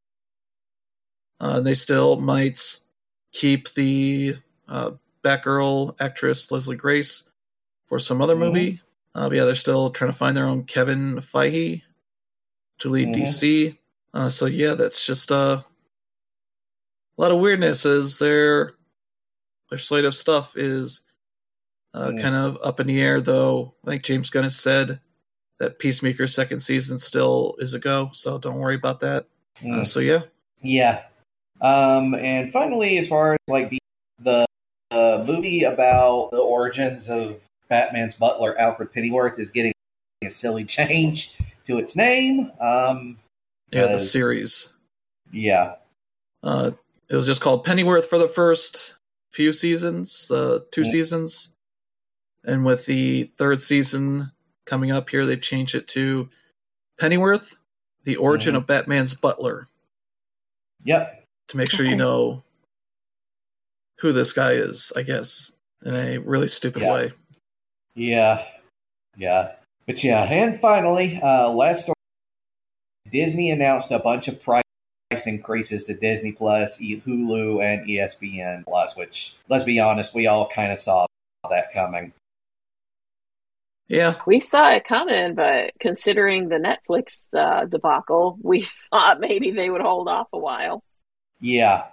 Speaker 3: Uh, they still might keep the uh, Batgirl actress Leslie Grace for some other
Speaker 1: Mhm.
Speaker 3: movie. Uh, but yeah, they're still trying to find their own Kevin Feige to lead
Speaker 1: Mhm.
Speaker 3: D C. Uh, so yeah, that's just uh, a lot of weirdness as their their slate of stuff is uh,
Speaker 1: Mm.
Speaker 3: kind of up in the air, though. I think James Gunn has said that Peacemaker's second season still is a go, so don't worry about that.
Speaker 1: Mm.
Speaker 3: Uh, so yeah.
Speaker 1: Yeah. Um, and finally, as far as like the the uh, movie about the origins of Batman's butler, Alfred Pennyworth, is getting a silly change to its name. Um,
Speaker 3: Yeah, the
Speaker 1: Because-
Speaker 3: series.
Speaker 1: yeah.
Speaker 3: Uh, it was just called Pennyworth for the first few seasons, uh, two
Speaker 1: Mm.
Speaker 3: seasons. And with the third season coming up here, they've changed it to Pennyworth, the origin
Speaker 1: Mhm.
Speaker 3: of Batman's butler,
Speaker 1: Yep.
Speaker 3: to make sure you
Speaker 2: Okay.
Speaker 3: know who this guy is, I guess, in a really stupid
Speaker 1: Yeah.
Speaker 3: way.
Speaker 1: Yeah. Yeah. But yeah, and finally, uh, last story, Disney announced a bunch of price increases to Disney Plus, E- Hulu, and E S P N Plus, which, let's be honest, we all kind of saw that coming.
Speaker 3: Yeah.
Speaker 2: We saw it coming, but considering the Netflix uh, debacle, we thought maybe they would hold off a while.
Speaker 1: Yeah.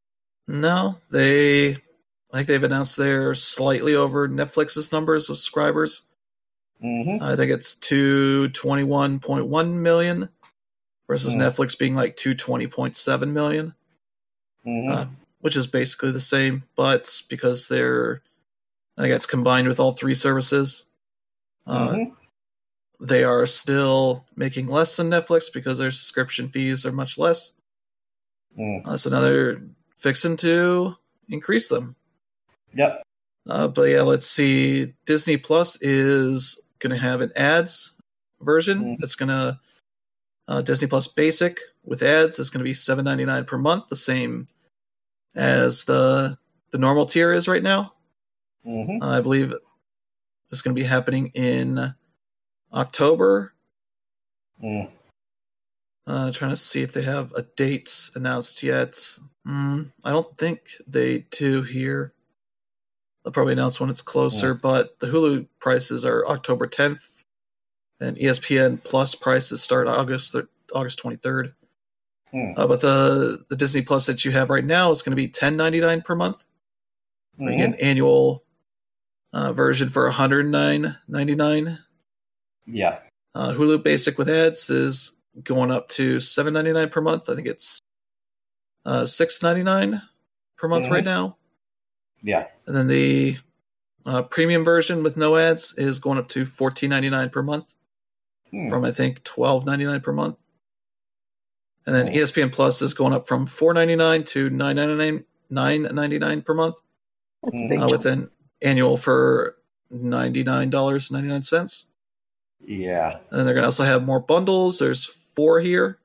Speaker 3: No, they, I think they've announced they're slightly over Netflix's numbers of subscribers.
Speaker 1: Mm-hmm.
Speaker 3: I think it's two twenty-one point one million versus
Speaker 1: Mm.
Speaker 3: Netflix being like two twenty point seven million,
Speaker 1: Mm-hmm.
Speaker 3: uh, which is basically the same, but because they're, I think it's combined with all three services, uh,
Speaker 1: Mm-hmm.
Speaker 3: they are still making less than Netflix because their subscription fees are much less.
Speaker 1: Mm.
Speaker 3: Uh, so now they're fixing to increase them.
Speaker 1: Yep.
Speaker 3: Uh, but yeah, let's see. Disney Plus is going to have an ads version.
Speaker 1: Mm.
Speaker 3: That's going to uh, Disney Plus Basic with ads is going to be seven ninety-nine per month, the same as the the normal tier is right now.
Speaker 1: Mm-hmm.
Speaker 3: Uh, I believe it's going to be happening in October.
Speaker 1: Mm.
Speaker 3: Uh, trying to see if they have a date announced yet. Mm, I don't think they do here. They'll probably announce when it's closer,
Speaker 1: Mm.
Speaker 3: but the Hulu prices are October tenth, and E S P N Plus prices start August th- August twenty-third.
Speaker 1: Mm.
Speaker 3: Uh, but the the Disney Plus that you have right now is going to be ten ninety-nine per month.
Speaker 1: Mm-hmm.
Speaker 3: You get an annual uh, version for one hundred nine ninety-nine.
Speaker 1: Yeah.
Speaker 3: Uh, Hulu Basic with ads is going up to seven ninety-nine per month. I think it's uh, six ninety-nine per month
Speaker 1: Mhm.
Speaker 3: right now.
Speaker 1: Yeah.
Speaker 3: And then the uh, premium version with no ads is going up to fourteen ninety-nine per month
Speaker 1: Mm.
Speaker 3: from I think twelve ninety-nine per month. And then
Speaker 1: Hmm.
Speaker 3: E S P N Plus is going up from four ninety-nine to nine ninety-nine nine ninety-nine per month,
Speaker 2: That's a
Speaker 1: Mhm.
Speaker 2: big
Speaker 3: uh,
Speaker 2: jump.
Speaker 3: with an annual for ninety-nine dollars and ninety-nine cents.
Speaker 1: Yeah.
Speaker 3: And then they're going to also have more bundles. There's four here.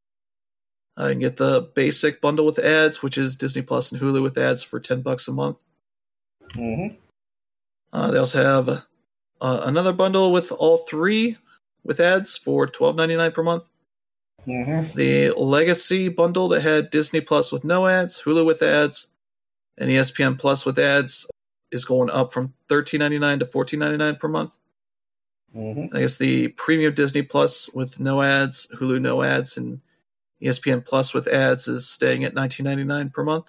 Speaker 3: Uh, you can get the basic bundle with ads, which is Disney Plus and Hulu with ads for ten bucks a month.
Speaker 1: Mm-hmm.
Speaker 3: Uh, they also have uh, another bundle with all three with ads for twelve ninety-nine per month.
Speaker 1: Mm-hmm.
Speaker 3: The Legacy bundle that had Disney Plus with no ads, Hulu with ads, and E S P N Plus with ads is going up from thirteen ninety-nine to fourteen ninety-nine per month.
Speaker 1: Mm-hmm.
Speaker 3: I guess the premium Disney Plus with no ads, Hulu no ads, and E S P N Plus with ads is staying at nineteen ninety-nine per month.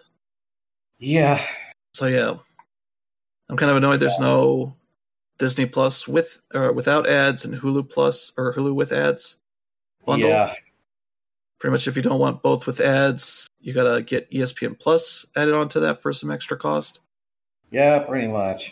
Speaker 1: Yeah.
Speaker 3: So yeah, I'm kind of annoyed there's no Disney Plus with or without ads and Hulu Plus or Hulu with ads bundle.
Speaker 1: Yeah.
Speaker 3: Pretty much, if you don't want both with ads, you gotta get E S P N Plus added onto that for some extra cost.
Speaker 1: Yeah, pretty much.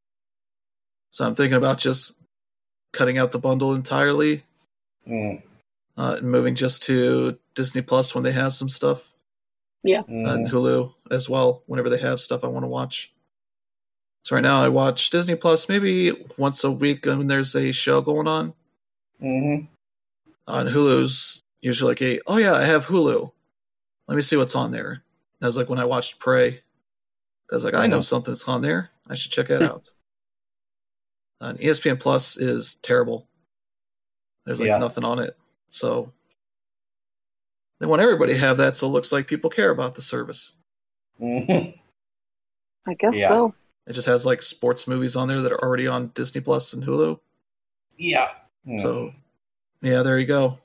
Speaker 3: So I'm thinking about just cutting out the bundle entirely
Speaker 1: Mm.
Speaker 3: uh, and moving just to Disney Plus when they have some stuff, and
Speaker 1: Mm.
Speaker 3: Hulu as well whenever they have stuff I want to watch. So right now I watch Disney Plus maybe once a week when there's a show going on.
Speaker 1: Mm-hmm.
Speaker 3: On Hulu's usually like a, oh yeah, I have Hulu. Let me see what's on there. That was like when I watched Prey. I was like, I know
Speaker 1: Mhm.
Speaker 3: something's on there. I should check that out. And E S P N Plus is terrible. There's like
Speaker 1: Yeah.
Speaker 3: nothing on it. So they want everybody to have that, so it looks like people care about the service.
Speaker 1: Mm-hmm.
Speaker 2: I guess
Speaker 1: Yeah.
Speaker 2: so.
Speaker 3: It just has like sports movies on there that are already on Disney Plus and Hulu.
Speaker 1: Yeah. Mm.
Speaker 3: So yeah, there you go.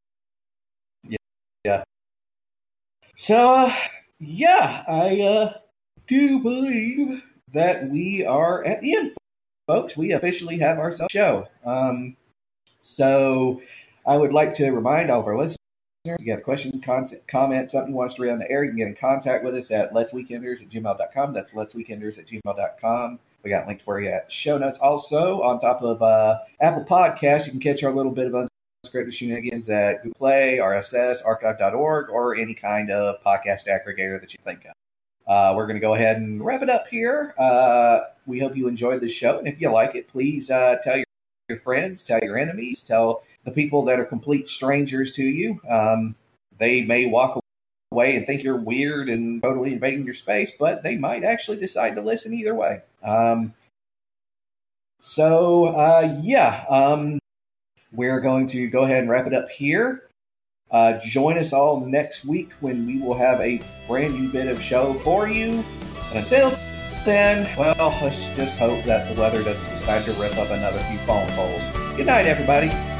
Speaker 1: So, uh, yeah, I uh, do believe that we are at the end, folks. We officially have ourselves a show. Um, so, I would like to remind all of our listeners, if you got a question, content, comment, something you want us to read on the air, you can get in contact with us at letsweekenders at gmail dot com. That's letsweekenders at gmail dot com. We got links for you at show notes. Also, on top of uh, Apple Podcasts, you can catch our little bit of unscripted shenanigans at Google Play, R S S, archive dot org, or any kind of podcast aggregator that you think of. Uh, we're going to go ahead and wrap it up here. Uh, we hope you enjoyed the show, and if you like it, please uh, tell your, your friends, tell your enemies, tell the people that are complete strangers to you. Um, they may walk away and think you're weird and totally invading your space, but they might actually decide to listen either way. Um, so, uh, yeah, um, we're going to go ahead and wrap it up here. Uh, join us all next week when we will have a brand new bit of show for you. And until then, well, let's just hope that the weather doesn't decide to rip up another few phone poles. Good night, everybody.